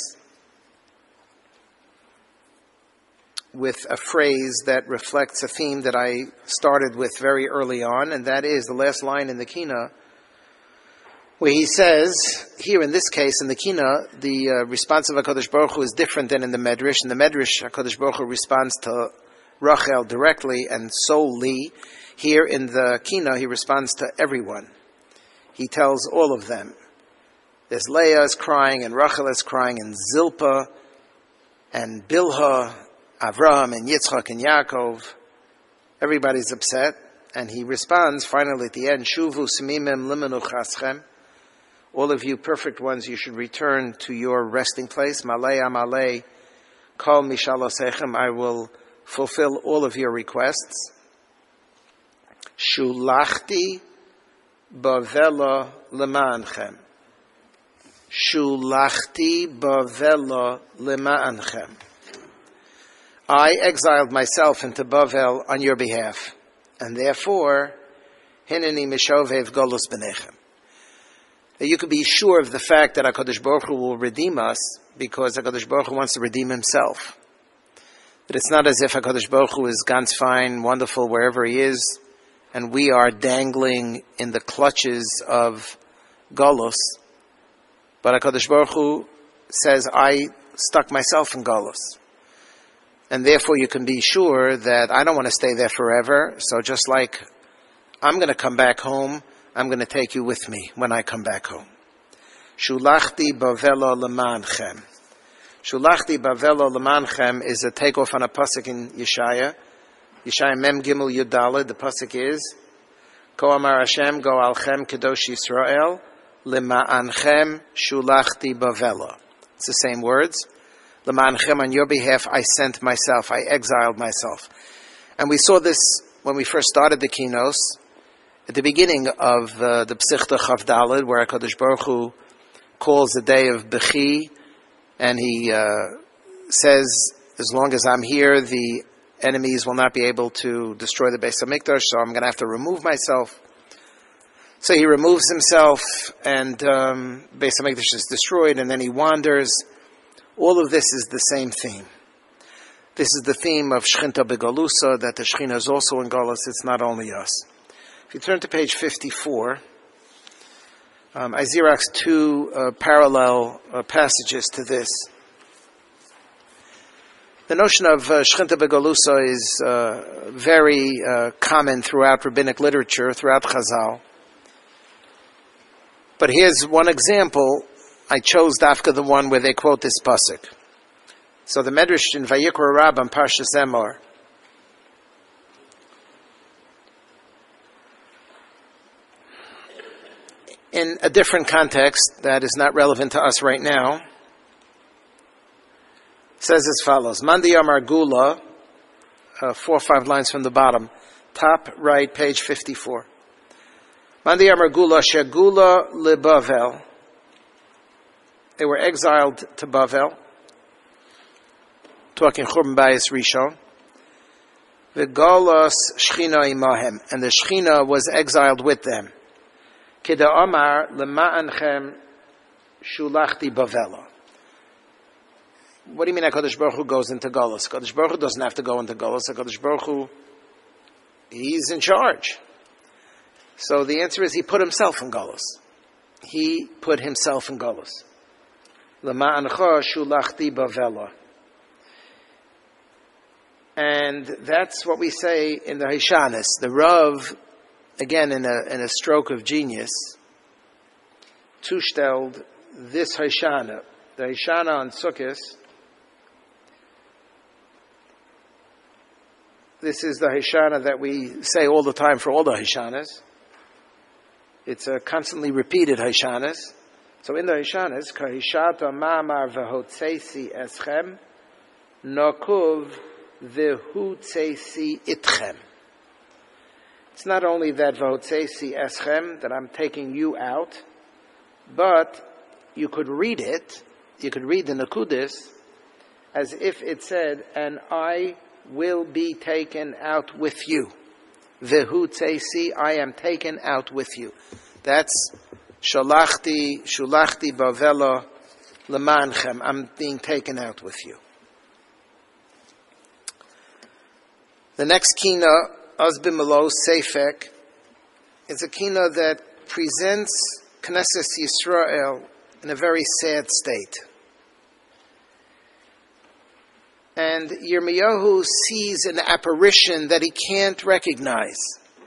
with a phrase that reflects a theme that I started with very early on, and that is the last line in the kina, where he says, here in this case, in the kina, the uh, response of HaKadosh Baruch Hu is different than in the Medrash. In the Medrash, HaKadosh Baruch Hu responds to Rachel directly and solely. Here in the kina, he responds to everyone. He tells all of them. There's Leah is crying, and Rachel is crying, and Zilpah, and Bilhah, Avraham, and Yitzchak, and Yaakov. Everybody's upset. And he responds finally at the end, Shuvu simimem limenu chaschem. All of you perfect ones, you should return to your resting place. Malei amalei kol mishalosechem. I will fulfill all of your requests. Shulachti bavela lema'anchem. Shulachti bavela lema'anchem. I exiled myself into Bavel on your behalf, and therefore, hineni mishovev golus benechem. You could be sure of the fact that HaKadosh Baruch Hu will redeem us, because HaKadosh Baruch Hu wants to redeem himself. That it's not as if HaKadosh Baruch Hu is ganz fine, wonderful, wherever he is, and we are dangling in the clutches of Golus. But HaKadosh Baruch Hu says, I stuck myself in Golus. And therefore you can be sure that I don't want to stay there forever. So just like I'm going to come back home, I'm going to take you with me when I come back home. Shulachti bavelo lemanchem. Shulachti bavelo lemanchem is a takeoff on a pasuk in Yeshaya. Yeshaya Mem Gimel Yud Daled. The pasuk is Ko Amar Hashem Go Alchem Kedosh Yisrael Lema'anchem Shulachti bavelo. It's the same words. Lema'anchem, on your behalf I sent myself, I exiled myself. And we saw this when we first started the Kinos, at the beginning of uh, the Psichta Chav Daled, where HaKadosh Baruch Hu calls the day of Bechi, and he uh, says, as long as I'm here, the enemies will not be able to destroy the Beis HaMikdash, so I'm going to have to remove myself. So he removes himself, and um, Beis HaMikdash is destroyed, and then he wanders. All of this is the same theme. This is the theme of Shechinta Begalusa, that the Shechina is also in Galus, it's not only us. If you turn to page fifty-four, um, I Xeroxed two uh, parallel uh, passages to this. The notion of uh, Shechinta Begalusa is uh, very uh, common throughout rabbinic literature, throughout Chazal. But here's one example. I chose Dafka, the one where they quote this pasuk. So the Medrash in Vayikra Rab on Parshas Emor, in a different context that is not relevant to us right now, says as follows: Mandi Amar Gula, uh, four or five lines from the bottom, top right, page fifty-four. Mandi Amar Gula Shegula LeBavel. They were exiled to Bavel. Talking Churban Bayis Rishon. V'galos Shechina imahem, and the Shechina was exiled with them. Kida Amar lema'anchem shulachti Bavela. What do you mean HaKadosh Baruch Hu goes into Galus? HaKadosh Baruch Hu doesn't have to go into Galus. HaKadosh Baruch Hu, he's in charge. So the answer is he put himself in Galus. He put himself in Galus. Lema'ancha shulachti Bavela. And that's what we say in the Hishanis. The Rav, again in a in a stroke of genius, zustellt this Hishana. The Hishana on Sukkot. This is the Hishana that we say all the time for all the Hishanas. It's a constantly repeated Hishanas. So in the Hishanas, Kahishata Ma'amar V'hotzesi Eschem Nokuv V'hotzesi Itchem. It's not only that V'hotzesi Eschem, that I'm taking you out, but you could read it, you could read the Nakudis as if it said, and I will be taken out with you. V'hotzesi, I am taken out with you. That's Shalachti, Shulachti Bavela Lemanchem. I'm being taken out with you. The next kina, Azbimelo Seifek, is a kina that presents Knesset Yisrael in a very sad state. And Yirmiyahu sees an apparition that he can't recognize.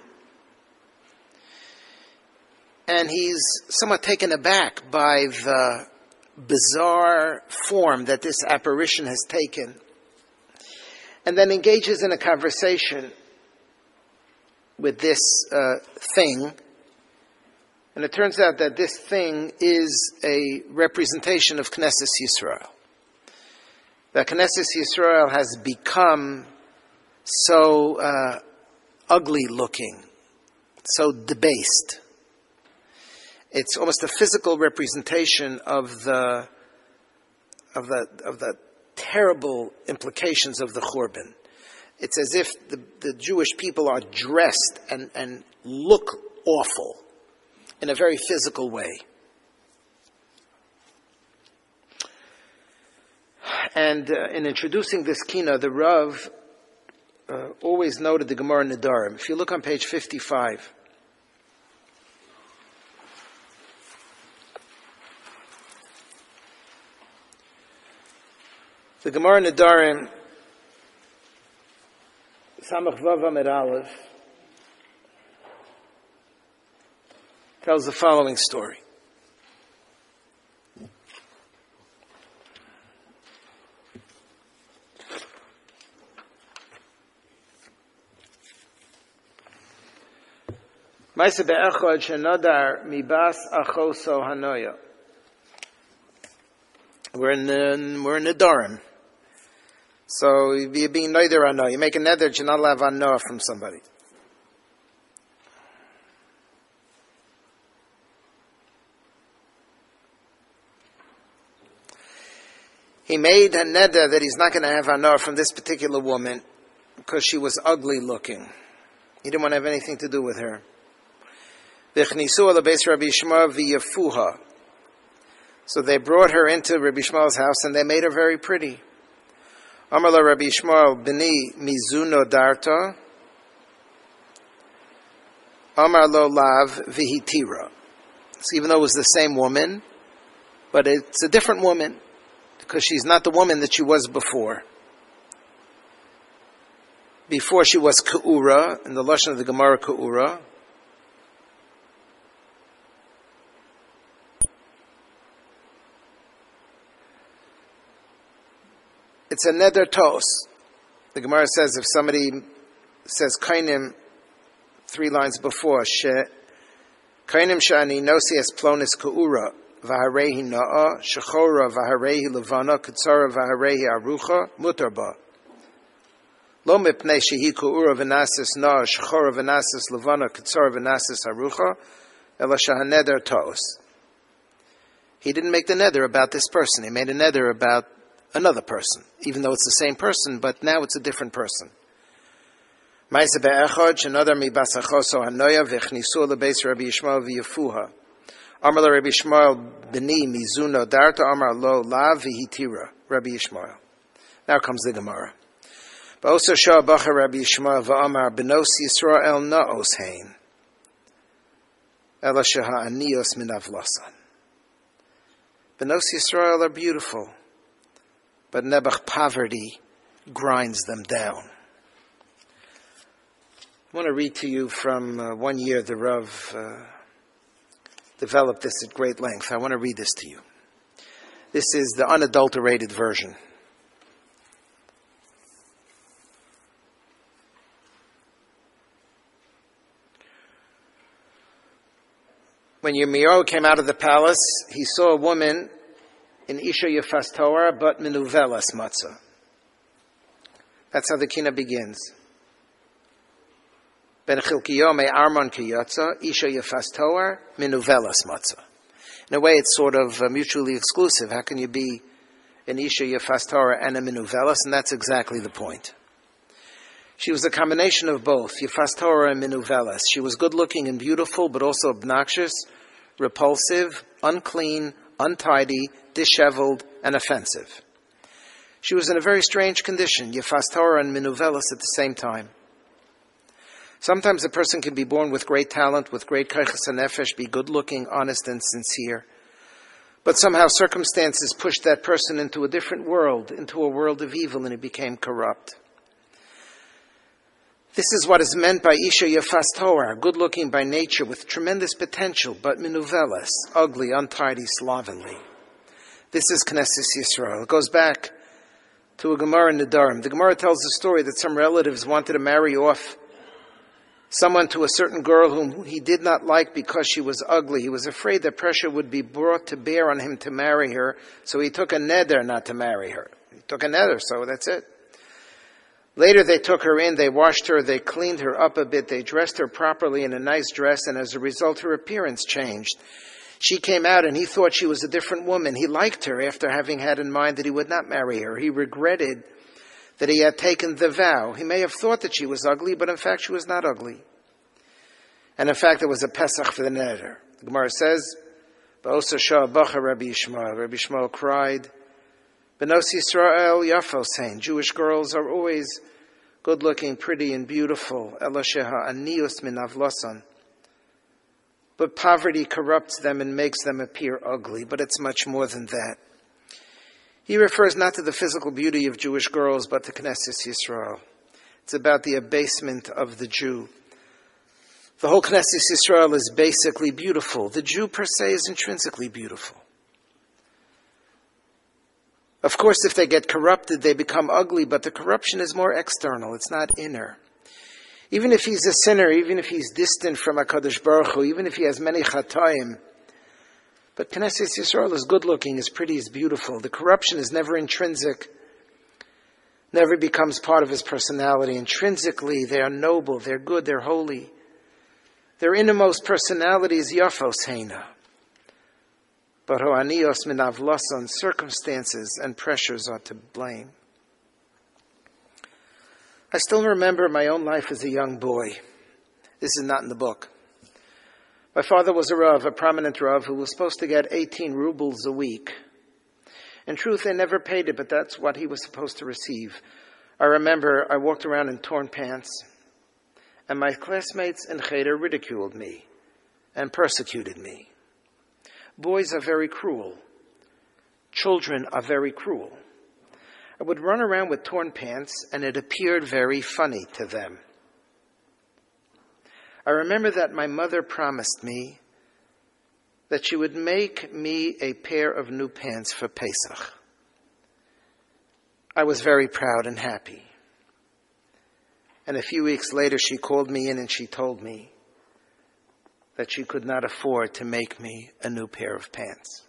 And he's somewhat taken aback by the bizarre form that this apparition has taken. And then engages in a conversation with this uh, thing. And it turns out that this thing is a representation of Knesset Yisrael. That Knesset Yisrael has become so uh, ugly looking, so debased. It's almost a physical representation of the of the of the terrible implications of the Churban. It's as if the, the Jewish people are dressed and, and look awful in a very physical way. And uh, in introducing this kina, the Rav uh, always noted the Gemara Nedarim. If you look on page fifty-five, the Gemara Nedarim, Samach Vav Amid Aleph, tells the following story. Ma'aseh be'echad shenadar mibas achoso hanoya. We're in the, we're in the Dorim. So you're being neither anoah. You make a nether that you're not allowed to have anoah from somebody. He made a neder that he's not going to have anoah from this particular woman because she was ugly looking. He didn't want to have anything to do with her. So they brought her into Rabbi Shmuel's house and they made her very pretty. Amar la Rabbi Shmuel b'ni mizuno darta. Amar lo lav v'hitira. So even though it was the same woman, but it's a different woman because she's not the woman that she was before. Before she was Ke'ura, in the Lashon of the Gemara Ke'ura. It's a neder tos. The Gemara says if somebody says kainim three lines before, she kainim shani nosi es plonis ke'ura v'harehi na'a shechora v'harehi levana ketzara v'harehi arucha mutarba lo mipnei shehi ke'ura v'nasis na'a shechora v'nasis levana ketzara v'nasis arucha ela shahaneder tos. He didn't make the neder about this person. He made a neder about another person, even though it's the same person, but now it's a different person. Ma'aseh be'echad shenadar mibas achoso hanoya v'chnisu lebeis Rabbi Yishmael v'yafuha. Amar la Rabbi Yishmael b'ni mizuno darta amar lo la v'hitira. Rabbi Yishmael. Now comes the Gemara. Ba'osa shah bacha Rabbi Yishmael v'amar b'nos Yisrael na'os hein. Ela sheha aniyos min avlasan. B'nos Yisrael are beautiful, but Nebuch poverty grinds them down. I want to read to you from uh, one year the Rav uh, developed this at great length. I want to read this to you. This is the unadulterated version. When Yirmiyahu came out of the palace, he saw a woman in Isha Yefas Torah, but Menuvelas Matzah. That's how the Kina begins. Ben Chilkiyo me Armon Kiyotza, Isha Yefas Torah, Menuvelas Matzah. In a way, it's sort of uh, mutually exclusive. How can you be an Isha Yefas Torah and a Menuvelas? And that's exactly the point. She was a combination of both, Yefas Torah and Menuvelas. She was good-looking and beautiful, but also obnoxious, repulsive, unclean, untidy, disheveled, and offensive. She was in a very strange condition, Yefas Torah and Menuvelas at the same time. Sometimes a person can be born with great talent, with great kaiches hanefesh, be good-looking, honest, and sincere. But somehow circumstances pushed that person into a different world, into a world of evil, and he became corrupt. This is what is meant by Isha Yefas Torah, good-looking by nature, with tremendous potential, but Menuvelas, ugly, untidy, slovenly. This is Knesset Yisrael. It goes back to a Gemara in the Nedarim. The Gemara tells the story that some relatives wanted to marry off someone to a certain girl whom he did not like because she was ugly. He was afraid that pressure would be brought to bear on him to marry her, so he took a neder not to marry her. He took a neder, so that's it. Later they took her in, they washed her, they cleaned her up a bit, they dressed her properly in a nice dress, and as a result her appearance changed. She came out and he thought she was a different woman. He liked her after having had in mind that he would not marry her. He regretted that he had taken the vow. He may have thought that she was ugly, but in fact she was not ugly. And in fact it was a Pesach for the neder. The Gemara says, Ba'osa shah bacha Rabbi Yishmael. Rabbi Yishmael cried, B'nos Yisrael yafos hein. Jewish girls are always good-looking, pretty, and beautiful. Ela sheha aniyos min avlasan. But poverty corrupts them and makes them appear ugly. But it's much more than that. He refers not to the physical beauty of Jewish girls, but to Knesset Yisrael. It's about the abasement of the Jew. The whole Knesset Yisrael is basically beautiful. The Jew per se is intrinsically beautiful. Of course, if they get corrupted, they become ugly, but the corruption is more external. It's not inner. Even if he's a sinner, even if he's distant from HaKadosh Baruch Hu, even if he has many chatayim, but Knesset Yisrael is good looking, is pretty, is beautiful. The corruption is never intrinsic, never becomes part of his personality. Intrinsically, they are noble, they're good, they're holy. Their innermost personality is Yafos Heina. But Ho'anios min avlason, circumstances and pressures are to blame. I still remember my own life as a young boy. This is not in the book. My father was a Rav, a prominent Rav, who was supposed to get eighteen rubles a week. In truth, they never paid it, but that's what he was supposed to receive. I remember I walked around in torn pants, and my classmates in Cheder ridiculed me and persecuted me. Boys are very cruel. Children are very cruel. I would run around with torn pants, and it appeared very funny to them. I remember that my mother promised me that she would make me a pair of new pants for Pesach. I was very proud and happy. And a few weeks later, she called me in and she told me that she could not afford to make me a new pair of pants.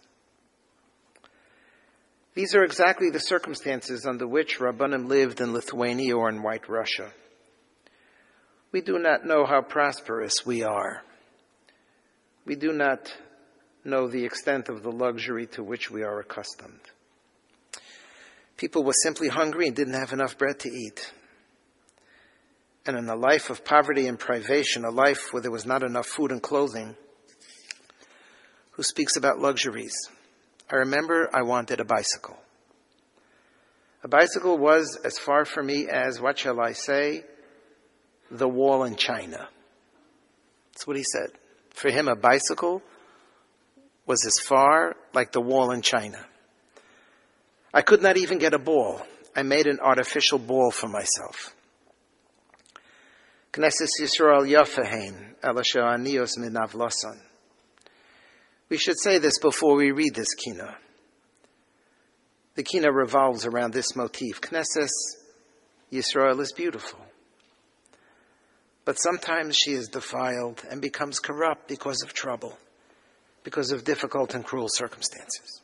These are exactly the circumstances under which Rabbanim lived in Lithuania or in White Russia. We do not know how prosperous we are. We do not know the extent of the luxury to which we are accustomed. People were simply hungry and didn't have enough bread to eat. And in a life of poverty and privation, a life where there was not enough food and clothing, who speaks about luxuries? I remember I wanted a bicycle. A bicycle was as far from me as, what shall I say, the wall in China. That's what he said. For him, a bicycle was as far like the wall in China. I could not even get a ball. I made an artificial ball for myself. Knesset Yisrael Yafehein, Elasher Anios min avlason. We should say this before we read this kina. The kina revolves around this motif. Knesset Yisrael is beautiful. But sometimes she is defiled and becomes corrupt because of trouble, because of difficult and cruel circumstances.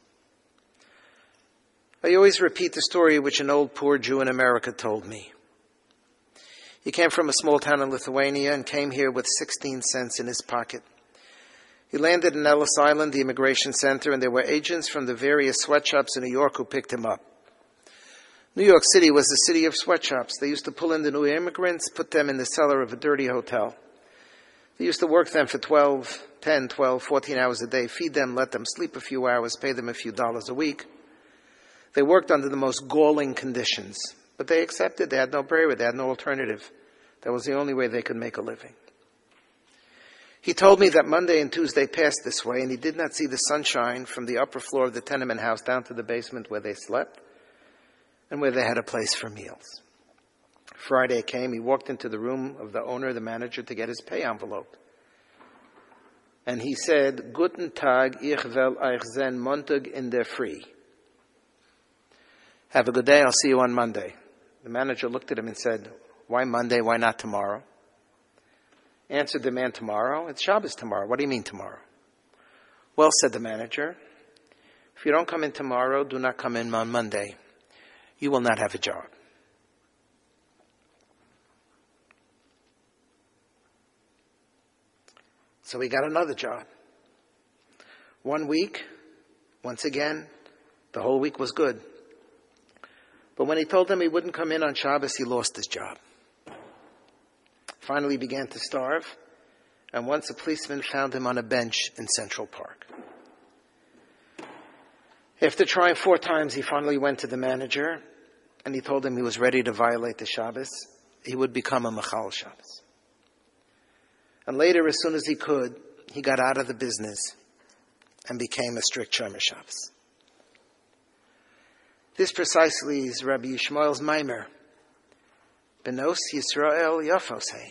I always repeat the story which an old poor Jew in America told me. He came from a small town in Lithuania and came here with sixteen cents in his pocket. He landed in Ellis Island, the immigration center, and there were agents from the various sweatshops in New York who picked him up. New York City was the city of sweatshops. They used to pull in the new immigrants, put them in the cellar of a dirty hotel. They used to work them for twelve, ten, twelve, fourteen hours a day, feed them, let them sleep a few hours, pay them a few dollars a week. They worked under the most galling conditions, but they accepted. They had no bravery. They had no alternative. That was the only way they could make a living. He told me that Monday and Tuesday passed this way, and he did not see the sunshine from the upper floor of the tenement house down to the basement where they slept and where they had a place for meals. Friday came. He walked into the room of the owner, the manager, to get his pay envelope. And he said, Guten Tag, ich will euch sehen Montag in der Früh. Have a good day, I'll see you on Monday. The manager looked at him and said, why Monday, why not tomorrow? Answered the man, tomorrow? It's Shabbos tomorrow. What do you mean tomorrow? Well, said the manager, if you don't come in tomorrow, do not come in on Monday. You will not have a job. So he got another job. One week, once again, the whole week was good. But when he told them he wouldn't come in on Shabbos, he lost his job. Finally began to starve, and once a policeman found him on a bench in Central Park. After trying four times, he finally went to the manager, and he told him he was ready to violate the Shabbos. He would become a Machal Shabbos. And later, as soon as he could, he got out of the business and became a strict Shomer Shabbos. This precisely is Rabbi Yishmael's Maimer. Benos Yisrael Yafosein.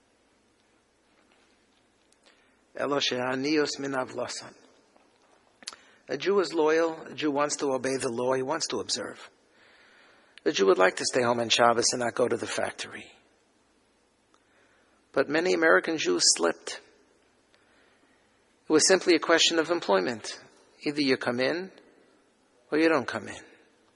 Eloshe Anios min avlasan. A Jew is loyal. A Jew wants to obey the law. He wants to observe. A Jew would like to stay home on Shabbos and not go to the factory. But many American Jews slipped. It was simply a question of employment. Either you come in or you don't come in.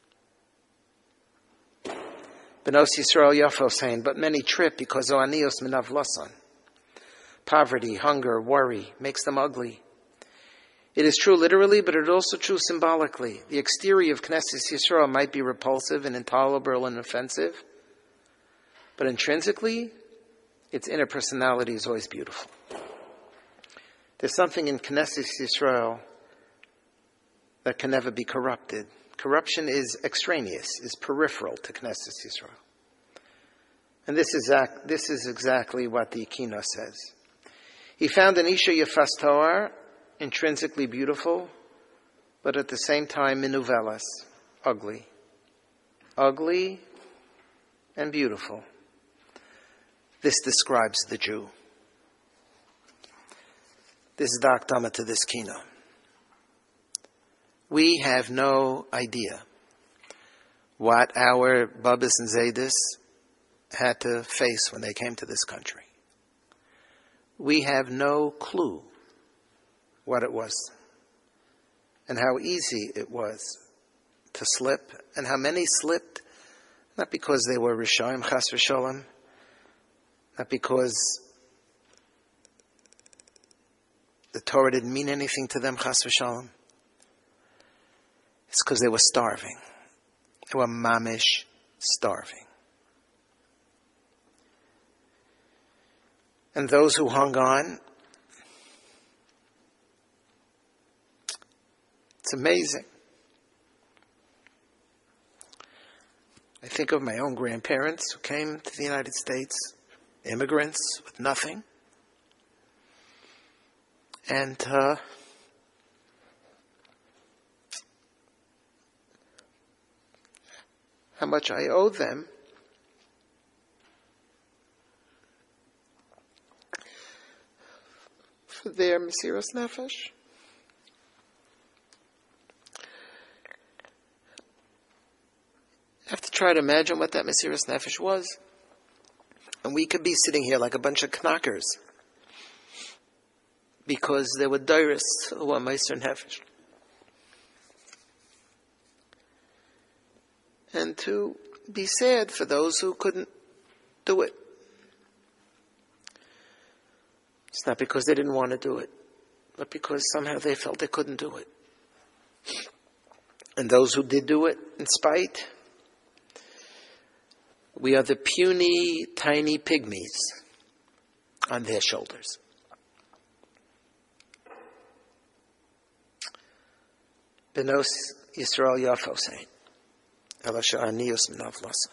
Benos Yisrael Yafo saying, but many trip because of anios minav lasan. Poverty, hunger, worry makes them ugly. It is true literally, but it is also true symbolically. The exterior of Knesset Yisrael might be repulsive and intolerable and offensive, but intrinsically, its inner personality is always beautiful. There's something in Knesset Yisrael that can never be corrupted. Corruption is extraneous, is peripheral to Knesset Yisrael. And this is, act, this is exactly what the Kino says. He found an Isha Yefas Toar, intrinsically beautiful, but at the same time minuvelas, ugly. Ugly and beautiful. This describes the Jew. This is the Akdama to this Kino. We have no idea what our Babas and Zaydis had to face when they came to this country. We have no clue what it was and how easy it was to slip, and how many slipped, not because they were Rishoim, Chas v'Sholem, not because the Torah didn't mean anything to them, Chas v'Sholem. It's because they were starving. They were mamish starving. And those who hung on, it's amazing. I think of my own grandparents who came to the United States, immigrants with nothing. And uh, how much I owe them for their Mesiras Nefesh. I have to try to imagine what that Mesiras Nefesh was. And we could be sitting here like a bunch of knockers because there were Dairis who were Meiser Nefesh. And to be sad for those who couldn't do it. It's not because they didn't want to do it, but because somehow they felt they couldn't do it. And those who did do it in spite, we are the puny, tiny pygmies on their shoulders. Benos Yisrael Yafo saying, Elasha Anios Minav Lasan.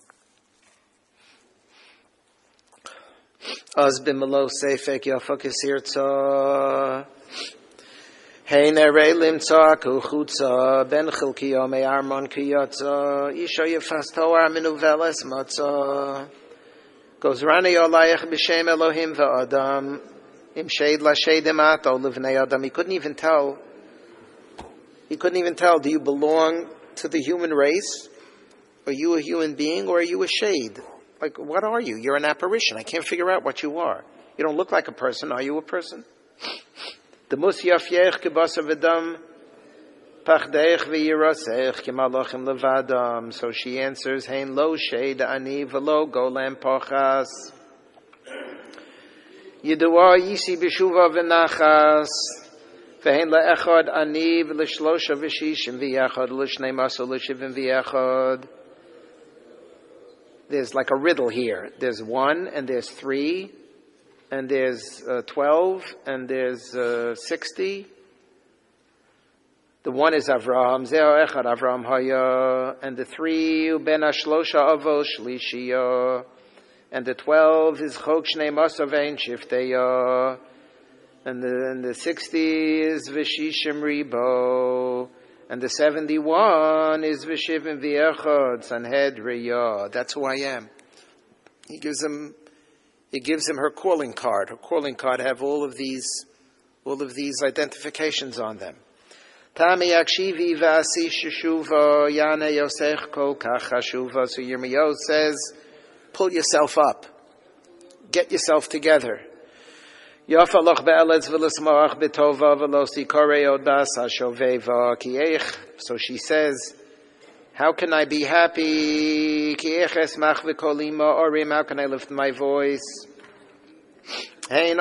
Az bimalo seifek Yafo Kesirtza. Hey nere limtza kuchutza ben chilkiyo me armon kiyatza isha yefas toar minuveles matza goes rani olayach b'shem Elohim v'adam im shed lashedim ato livnei adam. He couldn't even tell. He couldn't even tell. Do you belong to the human race? Are you a human being, or are you a shade? Like, what are you? You're an apparition. I can't figure out what you are. You don't look like a person. Are you a person? The musyaf yech kibasa v'dam pachdeich v'yirasech kimalachim levadam. So she answers, Hein lo shade ani v'lo golem pochas. Yidua yisi b'shuva v'nachas. V'hein le'echad ani v'lishlosha v'shishim v'yachad l'shnei maso l'shivim v'yachad. There's like a riddle here. There's one, and there's three, and there's uh, twelve, and there's uh, sixty. The one is Avraham, Zeo Echad Avraham Haya, and the three Ben Ashlosha Avos Shlishiya, and the twelve is Chok Shnei Masavein Shifteya, and the and the sixty is Vishishim Ribo, and the seventy-one is Vishivim V'Echad Sanhedriya. That's who I am. He gives him. He gives him her calling card. Her calling card have all of these, all of these identifications on them. Tami yakshivi v'asi sheshuva yana yosech kol kach hashuva. So Yirmiyahu says, pull yourself up. get yourself together. So she says, how can I be happy? How can I lift my voice? My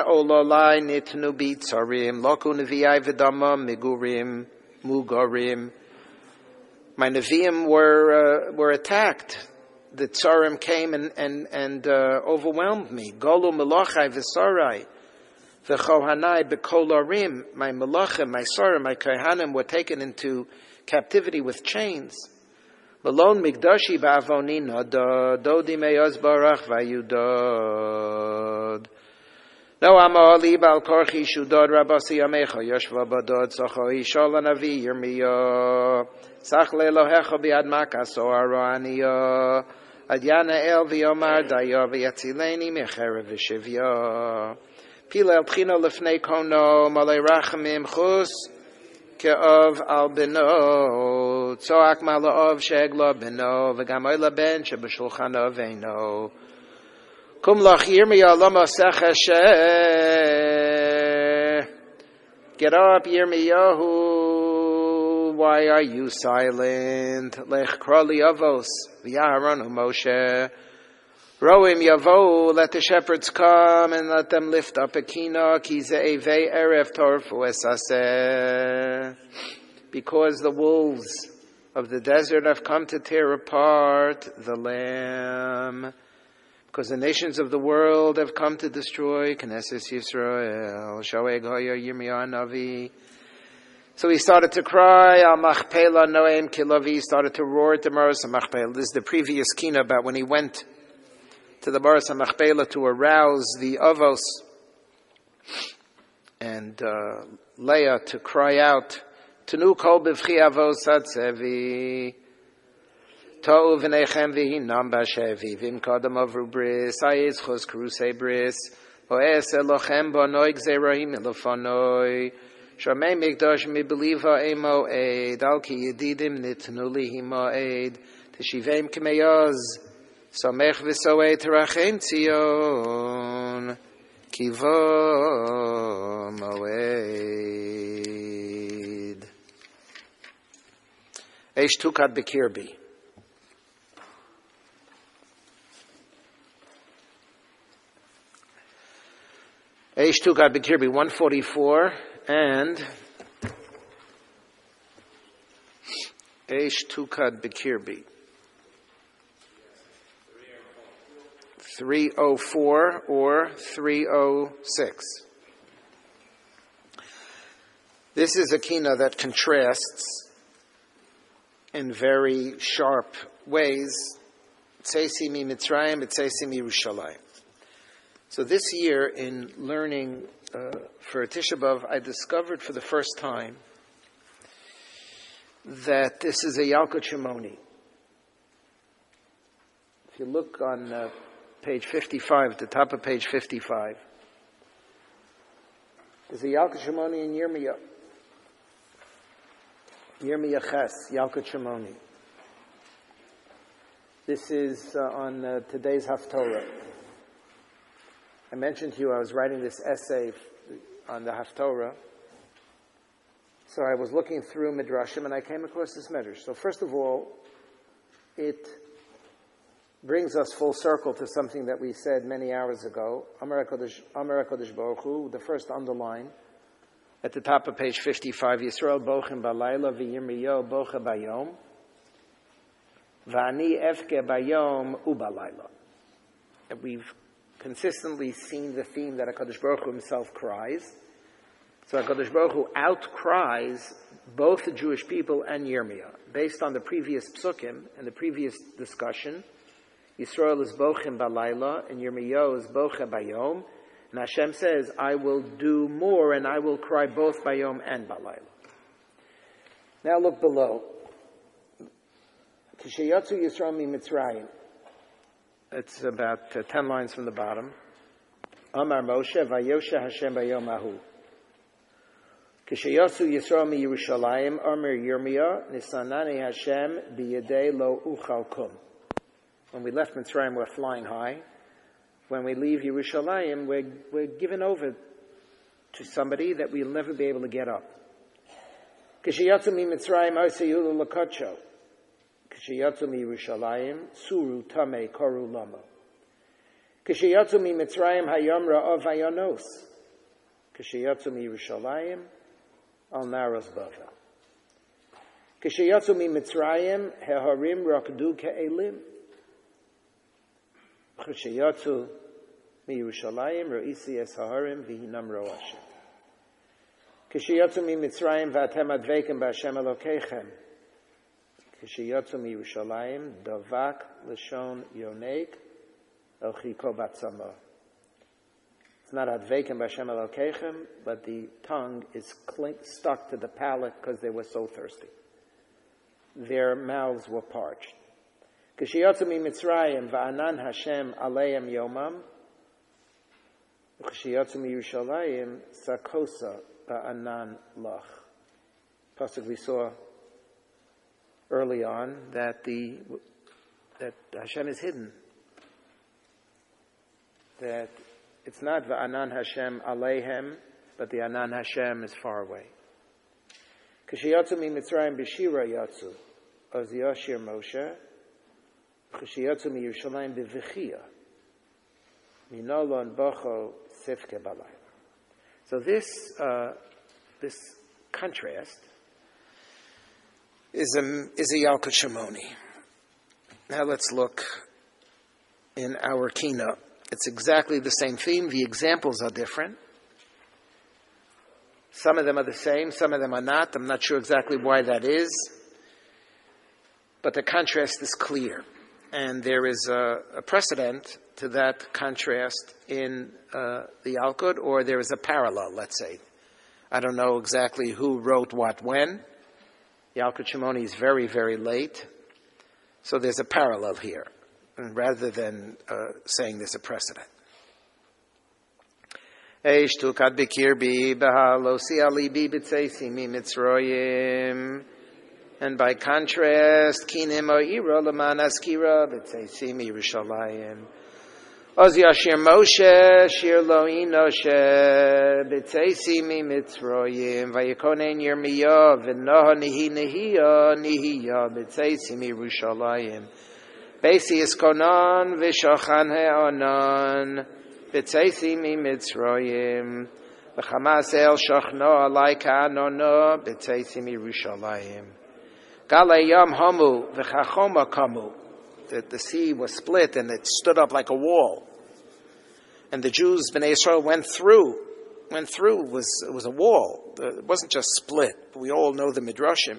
Nevi'im were uh, were attacked. The Tsarim came and and, and uh, overwhelmed me. Golu melachai v'sarai v'chohanai b'kolarim. My melachim, my sarim, my kohanim were taken into captivity with chains. Malon migdashi ba'avoni nada dodi me'oz barach vayudod. No amali bal korchi shudod rabasi yamecha yashva badod sacho isha lanavi Yirmiyah sach lelohecha biad makaso araniya adyana el v'yomar daya v'yatzileni mecherev v'shivya pilel tchino lefnei kono malei rachamim chus ke'ov al beno tzoak mala'ov shegla beno v'gam oila ben shebeshulchano veino Kum lach Yirmiyah lama sech Hashem. Get up, Yirmiyahu. Why are you silent? Lech krali avos v'yaharonu Moshe. Roim yavo. Let the shepherds come and let them lift up a kina. Ki ze'evei erev torfu esaseh. Because the wolves of the desert have come to tear apart the lamb. Because the nations of the world have come to destroy Knesset Yisrael. Shoeg hoya Yirmiyah Navi. So he started to cry. Al Machpelah Noem Kilavi. He started to roar at the Maras HaMachpelah. This is the previous kina about when he went to the Maras HaMachpelah to arouse the Avos and uh, Leah to cry out. Tenu kol b'vchi avos atzevi. To'u v'nechem v'hinam b'ashevi v'im kadam avru bris ha'ez chos krusei bris ho'es elochem b'anoi gzerahim elefanoi shamei mikdash mibeliva emo eid al ki yedidim nitnu lihi ma'ed teshiveim k'meyaz samech v'soei terachem tzion kivo moed Eish tukad b'kirbi. Eish tukad b'kirbi, one forty-four, and Eish tukad b'kirbi, three oh four or three oh six. This is a kina that contrasts in very sharp ways. Tzeisi mi Mitzrayim, Tzeisi mi Yerushalayim. So this year, in learning uh, for Tisha B'Av, I discovered for the first time that this is a Yalkut Shimoni. If you look on uh, page fifty-five, at the top of page fifty-five, there's a Yalkut Shimoni in Yirmiyah. Yirmiyah Ches, Yalkut Shimoni. This is uh, on uh, today's Haftorah. I mentioned to you I was writing this essay on the Haftorah. So I was looking through Midrashim and I came across this Midrash. So first of all, it brings us full circle to something that we said many hours ago. Amar HaKadosh Baruch Hu, the first underline, at the top of page fifty-five, Yisrael bochim balayla v'Yirmiyahu bocha bayom, v'ani efke bayom ubalayla. And we've consistently seen the theme that HaKadosh Baruch Hu himself cries. So HaKadosh Baruch Hu outcries both the Jewish people and Yirmiyah. Based on the previous psukim and the previous discussion, Yisrael is bochim balayla and Yirmiyahu is bocha bayom. And Hashem says, I will do more and I will cry both bayom and balayla. Now look below. Kishayatzu Yisrael mi Mitzrayim. It's about uh, ten lines from the bottom. Amar Moshe, Vayosha Hashem bayom ahu. Kishayatzu Yisrael mi Yerushalayim, Amar Yirmiyah, Nisanani Hashem biyadei lo uchal kum. When we left Mitzrayim, we're flying high. when we leave Yerushalayim, we're, we're given over to somebody that we'll never be able to get up. Kishiyatsu mi Mitzrayim Oseyulu Lakocho. Kishiyatsu mi Yerushalayim Suru Tamei Koru Lama. Kishiyatsu mi Mitzrayim Hayom Ra'ov Hayonos. Kishiyatsu mi Yerushalayim Al Naros Bavel. Kishiyatsu mi Mitzrayim Heharim Rakdu Ke'elim. Kishiyatsu mi Yerushalayim Ra'isi Es Haharim V'hinam Ro'ashem. Kishiyatsu mi Mitzrayim V'atem Adveikim B'Hashem Elokeichem. Kishiyatsu mi Yerushalayim Davak Lashon Yoneik El Chiko Batzama. It's not Adveikim B'Hashem Elokeichem, but the tongue is clink, stuck to the palate because they were so thirsty. Their mouths were parched. Kishiyatsu mi Mitzrayim V'anan Hashem Aleim Yomam. Kishiyatsu mi Yerushalayim Sakosa Ba'anan Lach. Pasuk we saw early on that the that Hashem is hidden. That it's not Va'anan Hashem Aleihem, but the Anan Hashem is far away. Kishiyatsu mi Mitzrayim B'shira Yatsu Oz Yashir Moshe. Kishiyatsu mi Yerushalayim B'vichia Minolon Bocho Sifke Balai. So this uh, this contrast is a is a Yalkut Shimoni. Now let's look in our Kina. It's exactly the same theme. The examples are different. Some of them are the same. Some of them are not. I'm not sure exactly why that is. But the contrast is clear. And there is a, a precedent to that contrast in uh, the Yalkut, or there is a parallel, let's say. I don't know exactly who wrote what when. Yalkut Shimoni is very, very late. So there's a parallel here, rather than uh, saying there's a precedent. Eish tukad bikirbi behalosi alibi b'tzeisi mi mitzroyim. And by contrast, kinim o'ira leman askira b'tzeisi mi Yerushalayim. Oz yashir Moshe shir lo inoshe b'tzeisi mi mitzroyim. Vayikonen Yirmiyah v'noha nihi nihiyah nihiyah b'tzeisi mi Yerushalayim. Beisi iskonon v'shochan he'onon b'tzeisi mi mitzroyim. V'chamas el shochno alai ka'anono b'tzeisi mi Yerushalayim. Galei yam hamu v'chachoma kamu. That the sea was split and it stood up like a wall. And the Jews, Bnei Yisrael, went through. Went through. It was, it was a wall. It wasn't just split. We all know the Midrashim.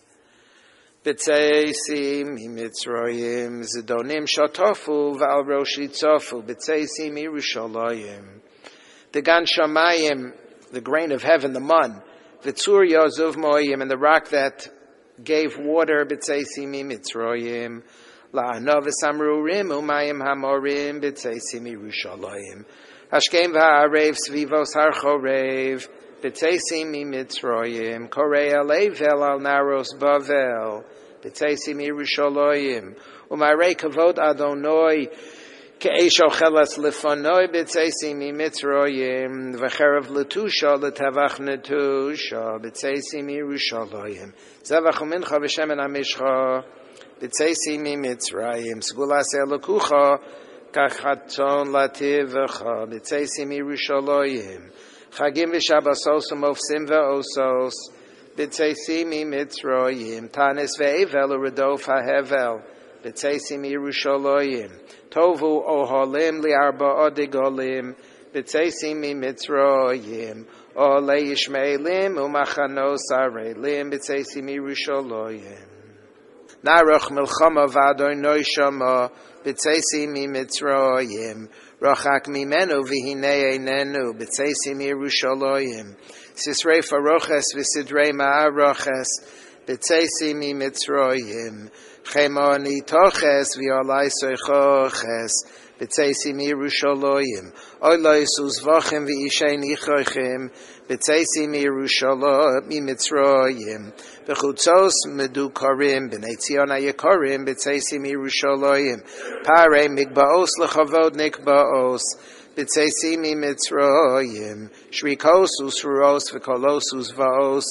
B'tzeisi mi Mitzroyim zidonim shatofu v'al roshi tzofu b'tzeisi mi Yerushalayim. The gan shamayim, the grain of heaven, the mun, v'tzur yozuv moyim, and the rock that gave water, b'tzeisi mi Mitzroyim. La'anov v'samrurim umayim hamorim b'tzeisi mi Yerushalayim. Hashkem v'ha'arev svivos har chorev b'tzeisi mi Mitzroyim. Korei alevel al naros bavel b'tzeisi mi Yerushalayim. Umarei kavod Adonai ke'esh ochelas lefanoi b'tzeisi mi Mitzroyim. V'cherev letusha letavach netusha b'tzeisi mi Yerushalayim. Zevach u'mincha v'shemen amishcha b'tzeisi mi Mitzrayim. Segulas elokucha kachaton lativecha b'tzeisi mi Yerushalayim. Chagim v'shabasos umofsim ve'osos b'tzeisi mi Mitzrayim. Tanis ve'evel u'redof ha'hevel b'tzeisi mi Yerushalayim. Tovu oholim li'arba odigolim b'tzeisi mi Mitzrayim. Olei yishmeelim u'machanos arelim b'tzeisi mi Yerushalayim. Naruch milchama v'adonai shama b'tzeisi mi Mitzrayim. Rochak mimenu v'hinei einenu b'tzeisi mi Yerushalayim. Sisrei faroches v'sidrei ma'aroches b'tzeisi mi Mitzrayim. Chemoni toches v'olai soichoches B'tzeisi mi Yerushalayim. Oiloi suzvachim v'ishay nichochim. B'tzeisi mi Yerushalayim mi Mitzrayim. B'chutzos medukarim b'nei Tzion haYikarim. B'tzeisi mi Yerushalayim. Parei migbaos lechavod nikbaos. B'tzeisi mi Mitzrayim. Shrikos usruos v'kolos usvaos.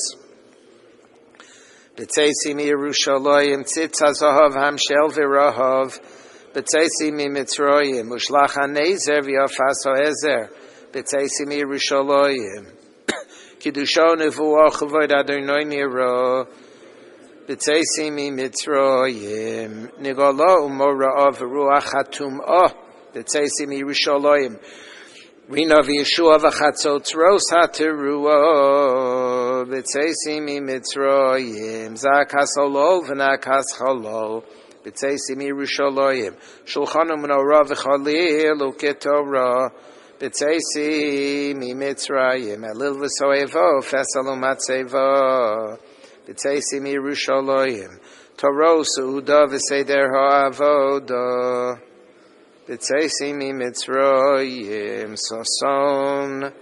B'tzeisi mi Yerushalayim. Tzitz hazahav hamshel v'rahav. B'tzeisi mi Mitzrayim. Ushlach hanezer v'yafas ha'ezer. B'tzeisi mi Yerushalayim. Kiddusho nevuah chavod Adonai niro. B'tzeisi mi Mitzrayim. Nigala umora'ah v'ruach hatum'ah. B'tzeisi mi Yerushalayim. Rina v'yeshua v'chatzot ros hateruah. B'tzeisi mi Mitzrayim. Zak hasolol v'nak hascholol. B'tzeisi mi Yerushalayim. Shulchan u'menorah v'chalil u'ketorah. B'tzeisi mi Mitzrayim. Elil v'soevo fesel u'matzevo. B'tzeisi mi Yerushalayim. Toros u'uda v'seder ha'avoda. B'tzeisi mi Mitzrayim. Sason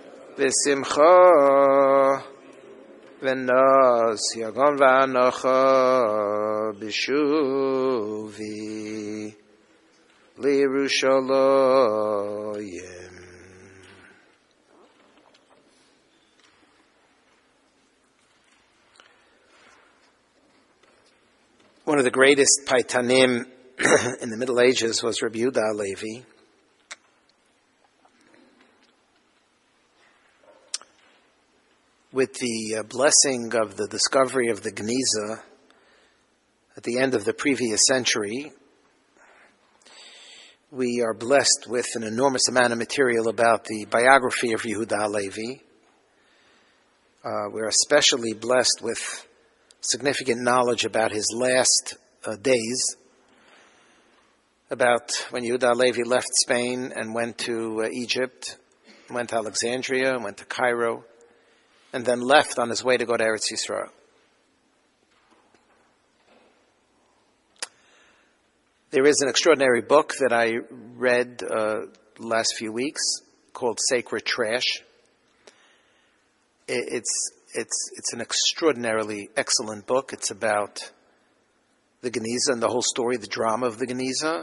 v'simcha v'nas yagon v'anocha b'shuvi l'Yerushalayim. One of the greatest paitanim in the Middle Ages was Rabbi Yehuda Halevi. With the uh, blessing of the discovery of the Geniza at the end of the previous century, we are blessed with an enormous amount of material about the biography of Yehuda Halevi. Uh, we're especially blessed with significant knowledge about his last uh, days, about when Yehuda Halevi left Spain and went to uh, Egypt, went to Alexandria, went to Cairo, and then left on his way to go to Eretz Yisrael. There is an extraordinary book that I read uh, the last few weeks called Sacred Trash. It, it's it's it's an extraordinarily excellent book. It's about the Geniza and the whole story, the drama of the Geniza,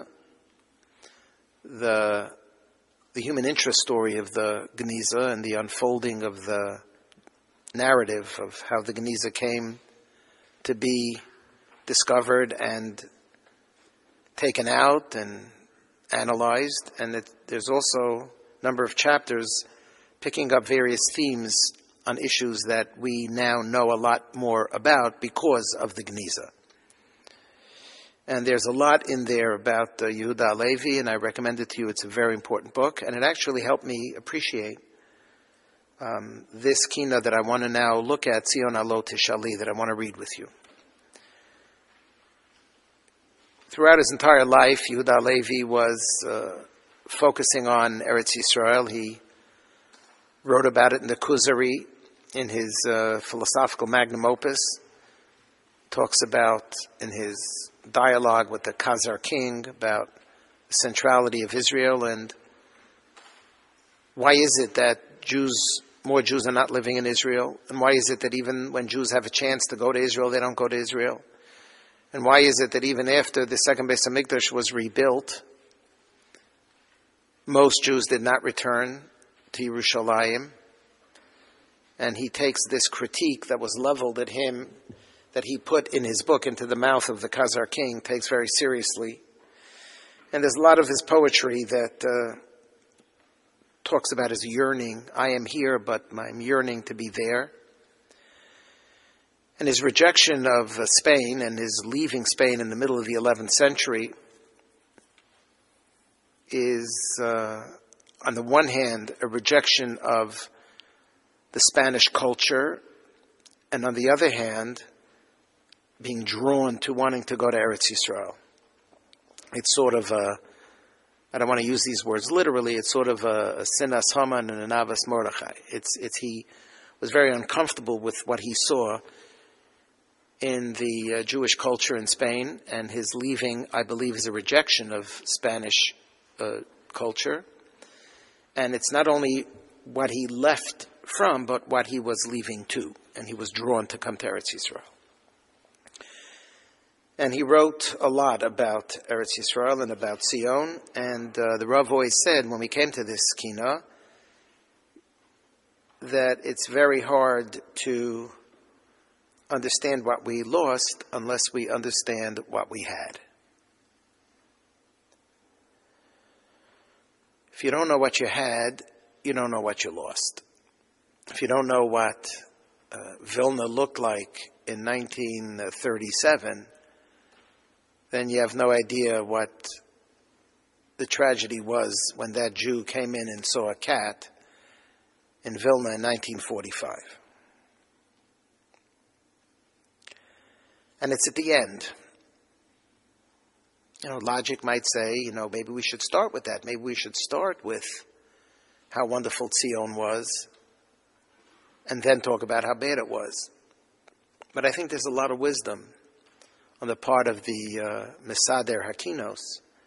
the the human interest story of the Geniza and the unfolding of the narrative of how the Geniza came to be discovered and taken out and analyzed. And it, there's also a number of chapters picking up various themes on issues that we now know a lot more about because of the Geniza. And there's a lot in there about uh, Yehuda Halevi, and I recommend it to you. It's a very important book, and it actually helped me appreciate um, this kina that I want to now look at, Tzion Alo Tishali, that I want to read with you. Throughout his entire life, Yehuda Halevi was uh, focusing on Eretz Yisrael. He wrote about it in the Kuzari, in his uh, philosophical magnum opus. Talks about, in his dialogue with the Khazar king, about the centrality of Israel and why is it that Jews, more Jews are not living in Israel, and why is it that even when Jews have a chance to go to Israel, they don't go to Israel, and why is it that even after the second Beis HaMikdash was rebuilt, most Jews did not return to Yerushalayim. And he takes this critique that was leveled at him, that he put in his book into the mouth of the Khazar king, takes very seriously. And there's a lot of his poetry that uh, talks about his yearning. I am here, but I'm yearning to be there. And his rejection of uh, Spain and his leaving Spain in the middle of the eleventh century is, uh, on the one hand, a rejection of the Spanish culture, and on the other hand, being drawn to wanting to go to Eretz Yisrael. It's sort of a, I don't want to use these words literally, it's sort of a, a sinas Haman and an avas Mordechai. It's, it's, he was very uncomfortable with what he saw in the uh, Jewish culture in Spain, and his leaving, I believe, is a rejection of Spanish uh, culture. And it's not only what he left from, but what he was leaving to. And he was drawn to come to Eretz Yisrael. And he wrote a lot about Eretz Yisrael and about Zion. And uh, the Rav always said, when we came to this Kina, that it's very hard to understand what we lost unless we understand what we had. If you don't know what you had, you don't know what you lost. If you don't know what uh, Vilna looked like in nineteen thirty-seven, then you have no idea what the tragedy was when that Jew came in and saw a cat in Vilna in nineteen forty-five. And it's at the end. You know, logic might say, you know, maybe we should start with that. Maybe we should start with how wonderful Zion was and then talk about how bad it was. But I think there's a lot of wisdom on the part of the uh, Mesader Hakinos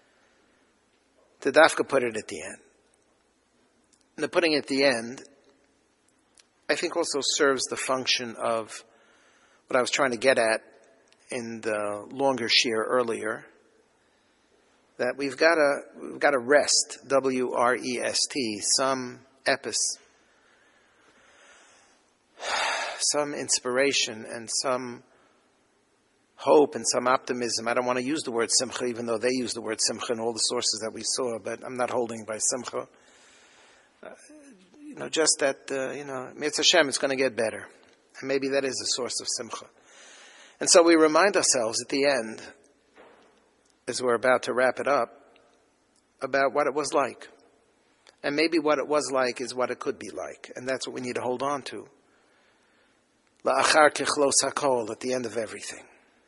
to dafka put it at the end. And the putting it at the end, I think also serves the function of what I was trying to get at in the longer shir earlier, that we've got to we've got to rest, W R E S T, some epis, some inspiration and some hope and some optimism. I don't want to use the word simcha, even though they use the word simcha in all the sources that we saw, but I'm not holding by simcha. Uh, you know, just that, uh, you know, Mitzvah Hashem, it's going to get better. And maybe that is a source of simcha. And so we remind ourselves at the end, as we're about to wrap it up, about what it was like. And maybe what it was like is what it could be like. And that's what we need to hold on to. La'achar kichlos hakol, at the end of everything.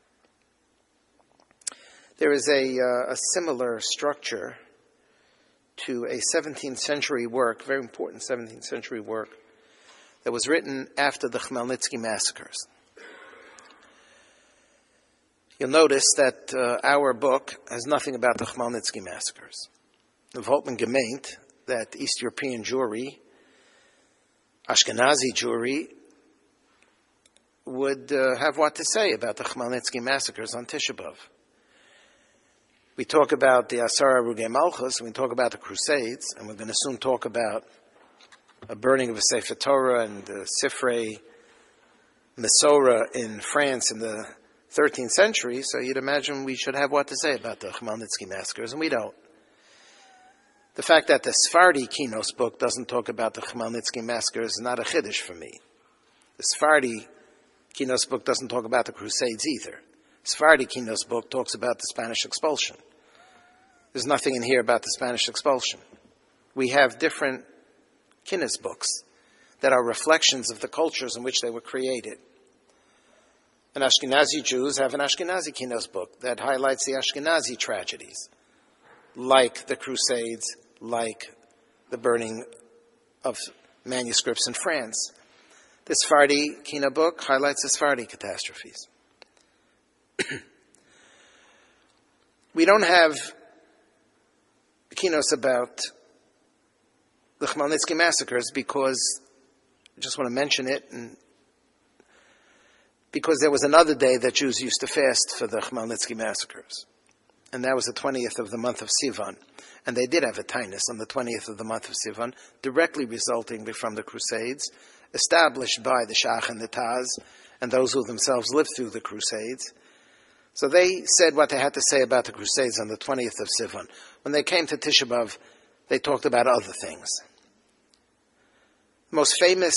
There is a, uh, a similar structure to a seventeenth century work, very important seventeenth century work, that was written after the Khmelnytsky massacres. You'll notice that uh, our book has nothing about the Khmelnytsky massacres. The Volkman gemeint that East European Jewry, Ashkenazi Jewry, would uh, have what to say about the Khmelnytsky massacres on Tisha B'Av. We talk about the Asara Rugei Malchus, and we talk about the Crusades, and we're going to soon talk about a burning of a Sefer Torah and the Sifrei Mesorah in France in the thirteenth century, so you'd imagine we should have what to say about the Khmelnytsky massacres, and we don't. The fact that the Sephardi Kinos book doesn't talk about the Khmelnytsky massacres is not a chiddush for me. The Sephardi Kinos book doesn't talk about the Crusades either. The Sephardi Kinos book talks about the Spanish expulsion. There's nothing in here about the Spanish expulsion. We have different Kinos books that are reflections of the cultures in which they were created. And Ashkenazi Jews have an Ashkenazi Kinos book that highlights the Ashkenazi tragedies, like the Crusades, like the burning of manuscripts in France. The Sephardi Kina book highlights the Sephardi catastrophes. We don't have Kinos about the Khmelnytsky massacres because, I just want to mention it, and because there was another day that Jews used to fast for the Khmelnytsky massacres. And that was the twentieth of the month of Sivan. And they did have a tainus on the twentieth of the month of Sivan, directly resulting from the Crusades, established by the Shach and the Taz, and those who themselves lived through the Crusades. So they said what they had to say about the Crusades on the twentieth of Sivan. When they came to Tisha B'Av, they talked about other things. The most famous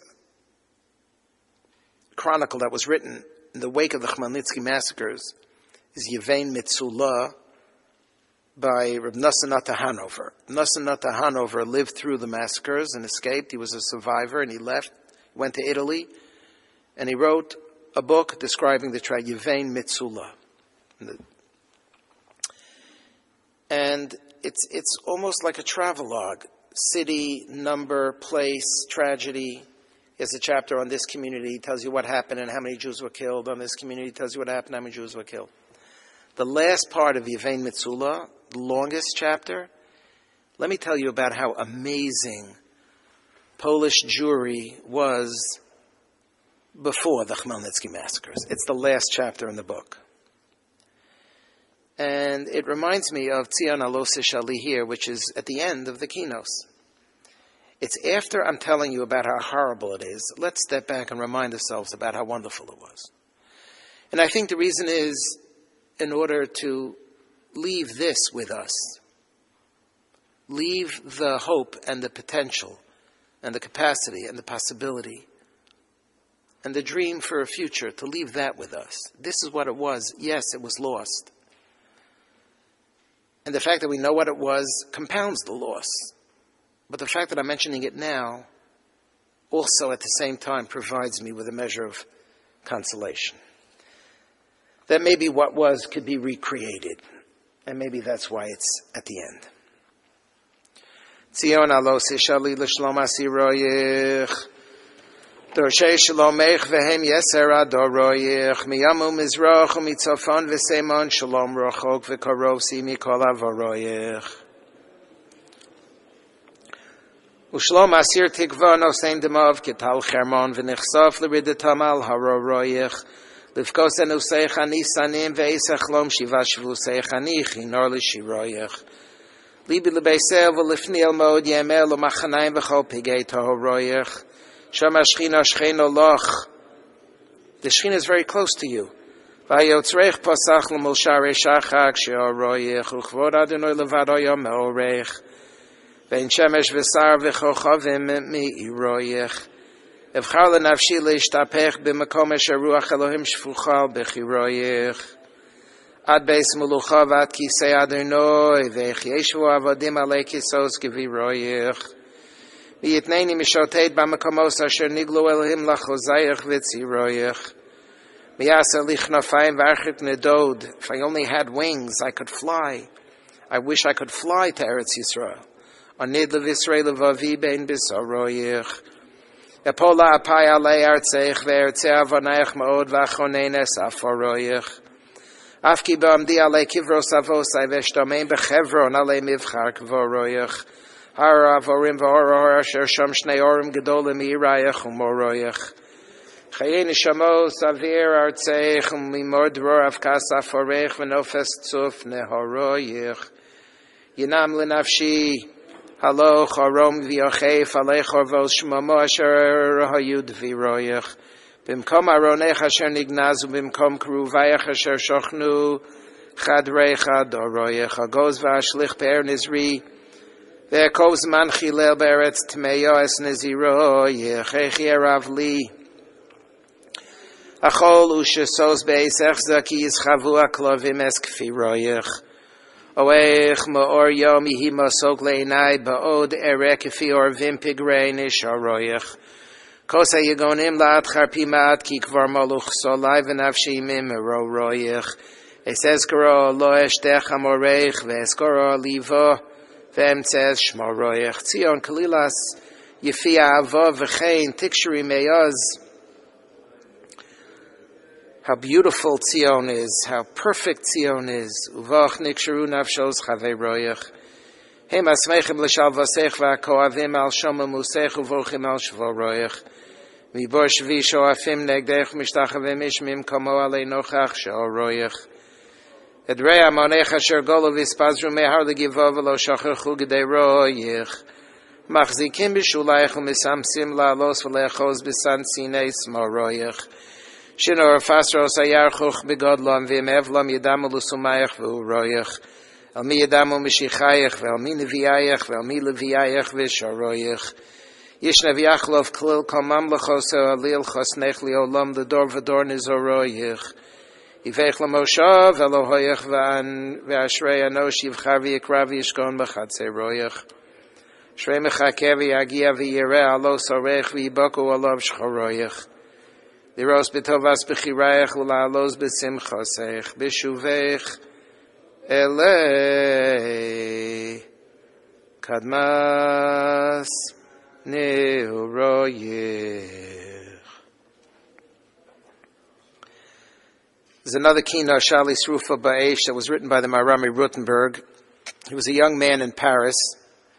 chronicle that was written in the wake of the Khmelnytsky massacres is Yevain Mitzula by Reb Nosson Nata Hanover. Nosson Nata Hanover lived through the massacres and escaped. He was a survivor and he left, went to Italy, and he wrote a book describing the tragedy, Yevain Mitzula. And it's it's almost like a travelogue. City, number, place, tragedy. There's a chapter on this community, tells you what happened and how many Jews were killed. On this community, tells you what happened and how many Jews were killed. The last part of Yevain Mitzula, the longest chapter, Let me tell you about how amazing Polish Jewry was before the Khmelnytsky massacres. It's the last chapter in the book. And it reminds me of Tzion Alose Shali here, which is at the end of the Kinos. It's after I'm telling you about how horrible it is. Let's step back and remind ourselves about how wonderful it was. And I think the reason is in order to leave this with us. Leave the hope and the potential and the capacity and the possibility and the dream for a future, to leave that with us. This is what it was. Yes, it was lost. And the fact that we know what it was compounds the loss. But the fact that I'm mentioning it now also at the same time provides me with a measure of consolation. That maybe what was could be recreated. And maybe that's why it's at the end. Tzion Alose Shali L'Shlom Asiroyich Dorshei Shalomech Vehem Yeser Adoroyich Miyamu Mizrach Umitzofon V'Seimon Shalom Rochok V'Karosi Mikol Avoroyich U'Shlom Asir Tikva Nosein Demav Ketal Chermon V'Nichsof L'Ridatam Al Haroroyich Livkos Enusei Chanisanim Ve'Isach Lom Shiva Shvusei Chanich Inor L'Shiroyich Libi L'Beisel V'Lifniel Mod Yemel L'Machanayim V'Chol Pigei Tahoroyich Shama Shchina Shcheno Loch. The Shchina is very close to you. Vayotzreich Pasach L'Molsharei Shachak She'oroyich Uchvod Adonai Levadoyom Me'oreich Ve'in Shemesh V'Sar V'Chochavim Mi'iroyich Evchar L'Nafshi L'Ishtapech B'Makom Asher Ruach Elohim Shfuchal B'Chiroyich Ad Beis Muluchav Ad Kisei Adonai Ve'ich Yeshu Avadim Alei Kisos Gviroyich V'yitneini Mishotet B'Makomos Asher Niglu Elohim Lachozayich V'Tziroyich V'yasa Lichnofayim V'Archik Nedod. If I only had wings, I could fly. I wish I could fly to Eretz Yisrael. Anid L'Visrei L'Vavi Bein B'Saroyich Epola Apai Alei Artzeich V'Ertzei Avonayich Ma'od V'Achonenes Aforoyich Afki B'Amdi Alei Kivros Avosai V'Eshtomein B'Chevron Alei Mivchar K'Voroyich Har Avorim V'Hor Asher Sham Shnei Orim Gedolim Yirayach Umoroyach Chayei Nishamos Avir Artzeich Umimor Dror Avkas Aforech V'Nofes Tzuf Nehoroyach Yinam L'Nafshi Haloch Arom V'Yochef Alech Orvos Shmamo Asher Hayud V'Royach Bimkom Aronech Asher Nignazu Bimkom Keruvayach Asher Shochnu Chadrei Chadoroyach Agoz V'Ashlich Pe'er Nizri Ve'ekov zman chilel be'eretz tmeyo es neziro yechechi erav li achol u'shesos be'esech zaki yizchavu aklovim es kfi royech oech ma'or yom yihi masok le'inai ba'od ere kfi orvim pigrei nishar royech kosa yigonim la'at charpi ma'at ki kvar maluch solai v'nafshi mim ero royech es ezkaro lo eshtech amoreich ve'eskaro livo V'em tzez shmo royech Tzion Kalilas Yefia Avo V'chein Tikshuri Meyaz. How beautiful Tzion is, how perfect Tzion is. Uvach Niksharu Nafshos Chavei Royech Hem Asmechem L'Shal Vasech V'Akoavim Al Shoma Musech Uvochim Al Shvo Royech V'Bor Shvi Shoafim Negdech Mishtachavim Ishmim Kamo Alei Nochach Sh'o Royech Edrei Amonech Asher Golo V'Ispazru Mehar L'Givov V'Lo Shacherchu G'dei Royich Machzikim B'Shulayich U'Misamsim La'alos V'Le'achoz B'San Sinei Smo Royich Shinor Fasros Ayarchuch B'Godlom V'Im Evlom Yedamu L'Sumayich V'U Royich El Mi Yedamu Mishichayich V'El Mi Neviayich V'El Mi Leviayich V'Shor Royich Yishna V'Yachlov Klil Kol Mamlechos Alil Chosnech Li'Olam L'Dor V'Dor Nizor Royich Yivech l'moshav Elohoyach v'ashrei anosh yivchar v'yikra v'yishkon b'chatzei royach shrei mechakeh v'yagia v'yireh alo sorech v'yiboku alav shchoroyach liros b'tovas b'chirayach u'la'alos b'simchosech b'shuvech elei kadmas neuroyach. There's another Kina Shali Srufa Ba'esh that was written by the Marami Rutenberg. He was a young man in Paris,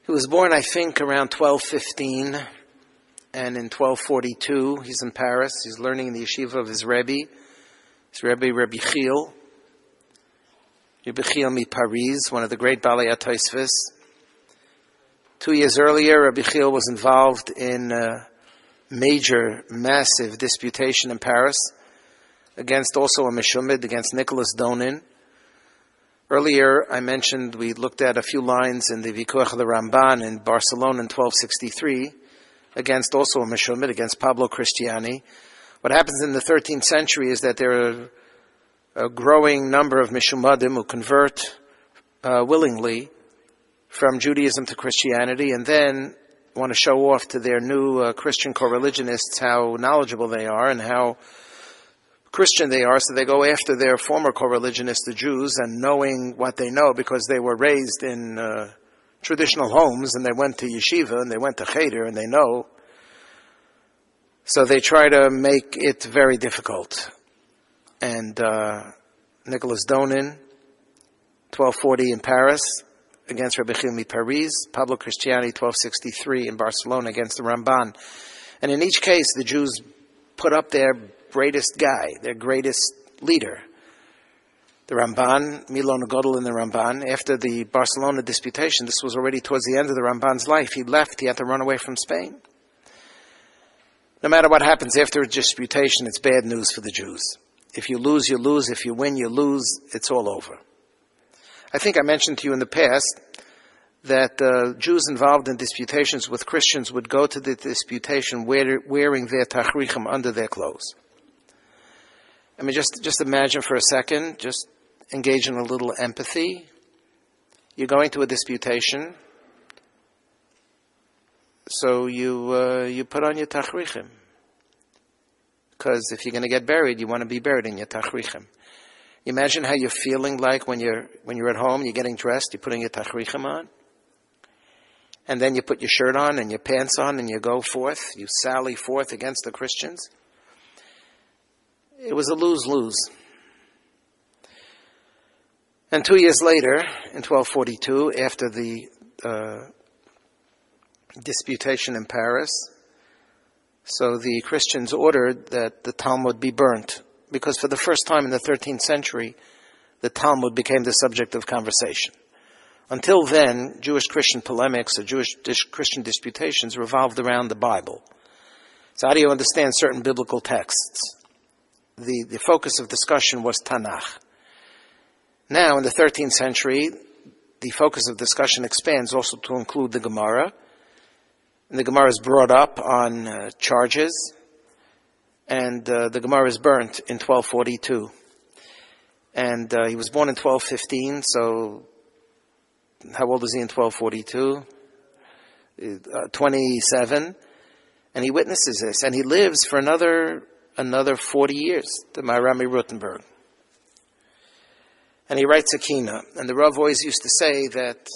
He was born, I think, around twelve fifteen, and in twelve forty-two, he's in Paris. He's learning in the yeshiva of his Rebbe, his Rebbe, Rebbe Chil, Rebbe Chil mi Paris, one of the great Balei HaTosfos. Two years earlier, Rebbe Chil was involved in a major, massive disputation in Paris against also a Meshumid, against Nicholas Donin. Earlier, I mentioned we looked at a few lines in the Vikuach of the Ramban in Barcelona in twelve sixty-three, against also a Meshumid, against Pablo Cristiani. What happens in the thirteenth century is that there are a growing number of Meshumadim who convert uh, willingly from Judaism to Christianity, and then want to show off to their new uh, Christian co-religionists how knowledgeable they are and how Christian they are, so they go after their former co-religionists, the Jews, and knowing what they know because they were raised in uh, traditional homes and they went to yeshiva and they went to cheder and they know. So they try to make it very difficult. And uh, Nicholas Donin, twelve forty in Paris, against Rebbe Chil mi Paris, Pablo Cristiani, twelve sixty-three in Barcelona against the Ramban. And in each case, the Jews put up their greatest guy, their greatest leader. The Ramban, Milon Godel in the Ramban, after the Barcelona disputation, this was already towards the end of the Ramban's life. He left, he had to run away from Spain. No matter what happens after a disputation, it's bad news for the Jews. If you lose, you lose. If you win, you lose. It's all over. I think I mentioned to you in the past that uh, Jews involved in disputations with Christians would go to the disputation wear, wearing their tachrichim under their clothes. I mean, just, just imagine for a second, just engage in a little empathy. You're going to a disputation, so you uh, you put on your tachrichim. Because if you're going to get buried, you want to be buried in your tachrichim. You imagine how you're feeling like when you're when you're at home, you're getting dressed, you're putting your tachrichim on, and then you put your shirt on and your pants on and you go forth, you sally forth against the Christians. It was a lose-lose. And two years later, in twelve forty-two, after the uh, disputation in Paris, so the Christians ordered that the Talmud be burnt, because for the first time in the thirteenth century, the Talmud became the subject of conversation. Until then, Jewish-Christian polemics or Jewish-Christian disputations revolved around the Bible. So how do you understand certain biblical texts? The, the focus of discussion was Tanakh. Now, in the thirteenth century, the focus of discussion expands also to include the Gemara. And the Gemara is brought up on uh, charges, and uh, the Gemara is burnt in twelve forty-two. And uh, he was born in twelve fifteen, so how old is he in twelve forty-two? Uh, twenty-seven. And he witnesses this, and he lives for another another forty years, the Maharami Rutenberg. And he writes a Kina. And the Rav always used to say that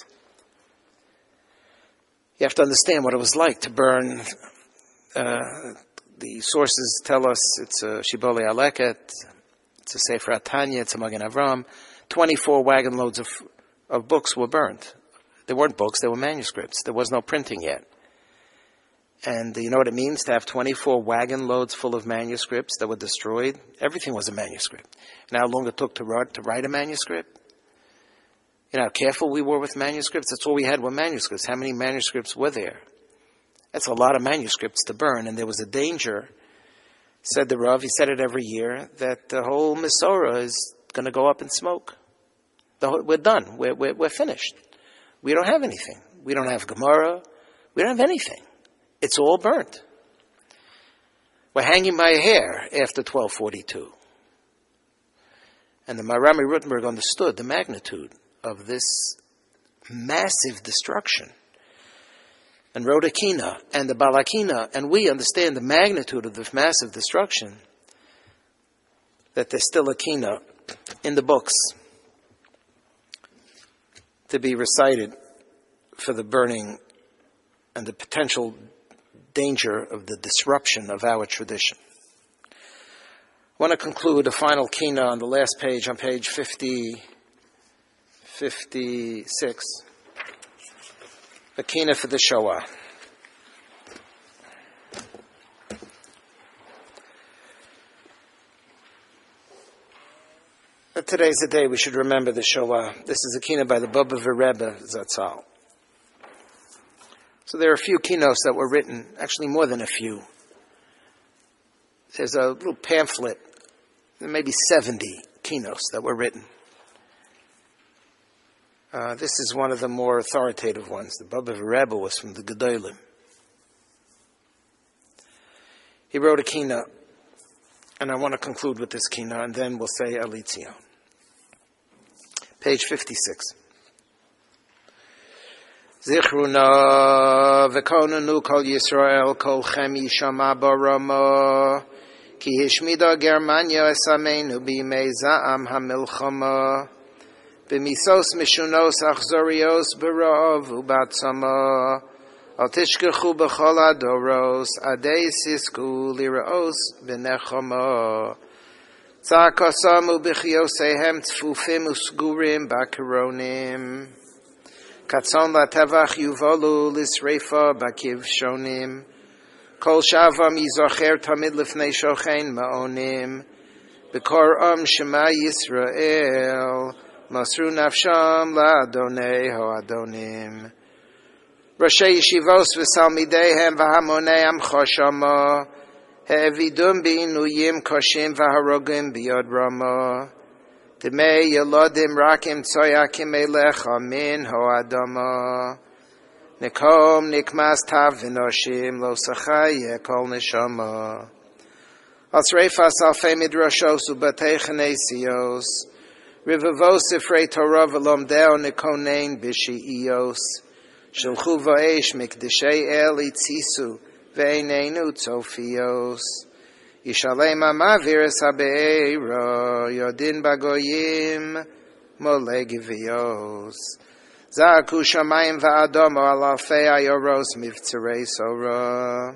you have to understand what it was like to burn. Uh, the sources tell us it's a Shibbolei Aleket, it's a Sefer HaTanya, it's a Magen Avram. twenty-four wagon loads of, of books were burnt. They weren't books, they were manuscripts. There was no printing yet. And you know what it means to have twenty-four wagon loads full of manuscripts that were destroyed? Everything was a manuscript. And how long it took to write, to write a manuscript? You know how careful we were with manuscripts? That's all we had were manuscripts. How many manuscripts were there? That's a lot of manuscripts to burn. And there was a danger, said the Rav, he said it every year, that the whole Masorah is going to go up in smoke. The whole, we're done. We're, we're, we're finished. We don't have anything. We don't have Gemara. We don't have anything. It's all burnt. We're hanging by a hair after twelve forty-two. And the Maharami Rutenberg understood the magnitude of this massive destruction and wrote a Kina, and the Balakina, and we understand the magnitude of this massive destruction, that there's still a Kina in the books to be recited for the burning and the potential danger of the disruption of our tradition. I want to conclude a final Kina on the last page, on page fifty, fifty-six. The Kina for the Shoah. But today's the day we should remember the Shoah. This is a Kina by the Baba Rebbe Zatzal. So there are a few kinos that were written, actually more than a few. There's a little pamphlet, maybe seventy kinos that were written. Uh, this is one of the more authoritative ones. The Baba Rebbe was from the Gedolim. He wrote a kina, and I want to conclude with this kina, and then we'll say Alitzio. Page fifty-six. Zichruna v'konanu kol Yisrael kol chem yishama barama ki hishmida Germania esamenu b'imei za'am hamilchama b'misos mishunos achzorios b'ra'ov u'batzama al tishkechu b'chol adoros adei sisku liraos v'nechama tzakasamu b'chiosehem tfufim usgurim bakaronim katzon latavach yuvolu lisreifa bakiv shonim kol shavam yizocher tamid lifnei shochein ma'onim b'kor am shema Yisrael masru nafsham la'adonei ho'adonim Roshei yeshivos v'salmideihem v'hamoneim choshama he'evidum b'inuyim koshim v'harogim b'yod rama Demei yolodim rakim tzoyakim elecha min ho'adama Nikom nikmas tav v'noshim lo sachaye kol neshama Al tzreifas alfei midrashos u'batei chanesios Rivavos sifrei Torah v'lomdeo nikonein b'shi'iyos Shalchu v'esh mikdeshei el itzisu ve'einenu tzofios Yishalem amaviris habe'era yodin bagoyim mole givios Za'aku shamayim va'adomo al alfei ayoros mivtzerei sora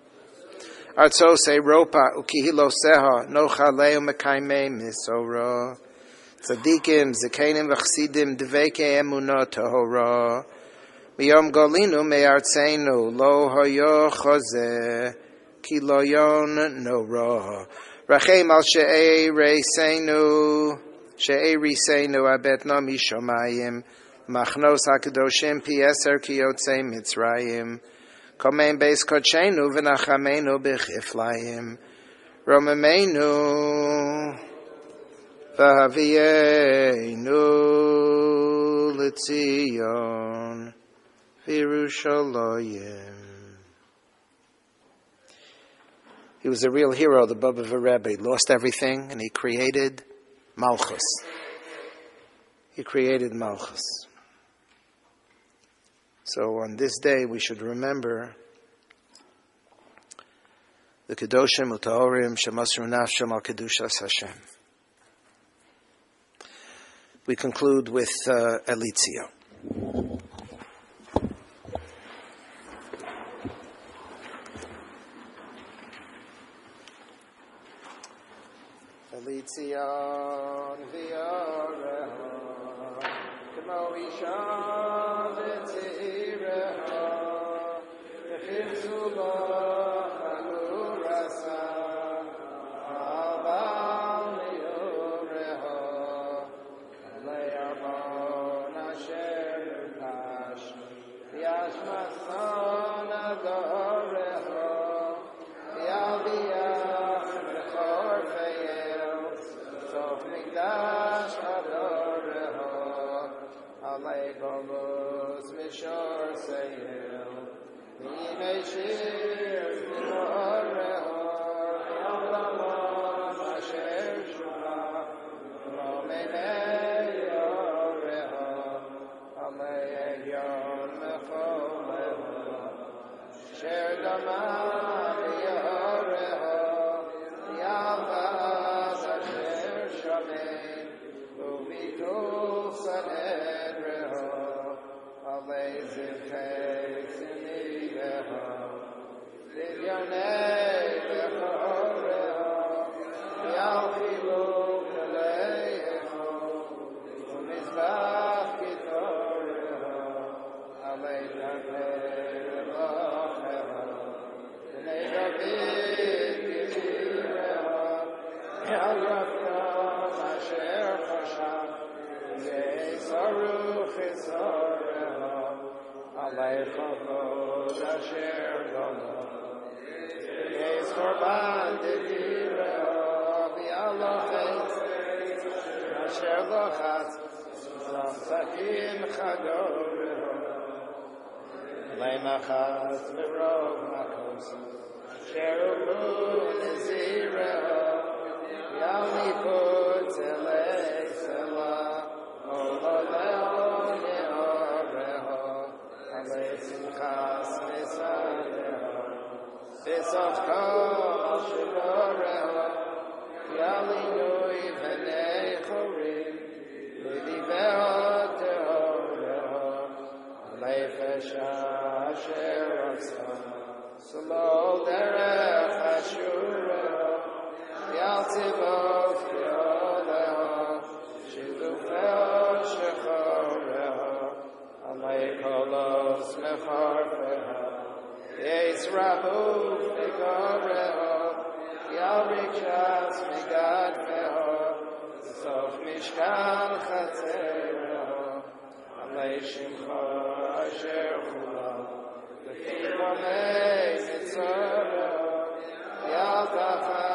Artzos Europa ukihiloseha nochalei u'mekaimei misora Tzadikim zekenim v'chsidim dvekei emunah tahora Miyom golinu me'artzeinu lo hoyo chozeh ki lo yon no ra rachem al she'ei reisenu she'ei reisenu abetna mishamayim machnos hakadoshim pi eser ki yotzei mitzrayim komein beis kodshenu v'nachamenu b'chiflayim romemenu v'havienu l'tzion v'Yerushalayim. He was a real hero, the Baba Rebbe. He lost everything, and he created Malchus. He created Malchus. So on this day, we should remember the Kedoshim Utahorim Shemasru Nafsham Al Kedushas Hashem. We conclude with uh, Elitzio. Elitzion v'yoreha k'mo isha v'tzireha v'chirzu lo chalurasa ha'abal miyoreha le'arbon asher ukash v'yashmason adoreha v'yalviyah v'chor fe'el sof mikdash adoreha alei golus mishor se'el v'yimei shir v'yoreha v'yamlamon asher shura v'romenei yoreha alei egyon mecholeha sher damah v'yoreha v'yavaz asher shamein u'vitul sanedreha alei zivkei tzimideha v'yonei v'choreha v'yalchilu k'leiho u'mizbach k'toreha alei Yalta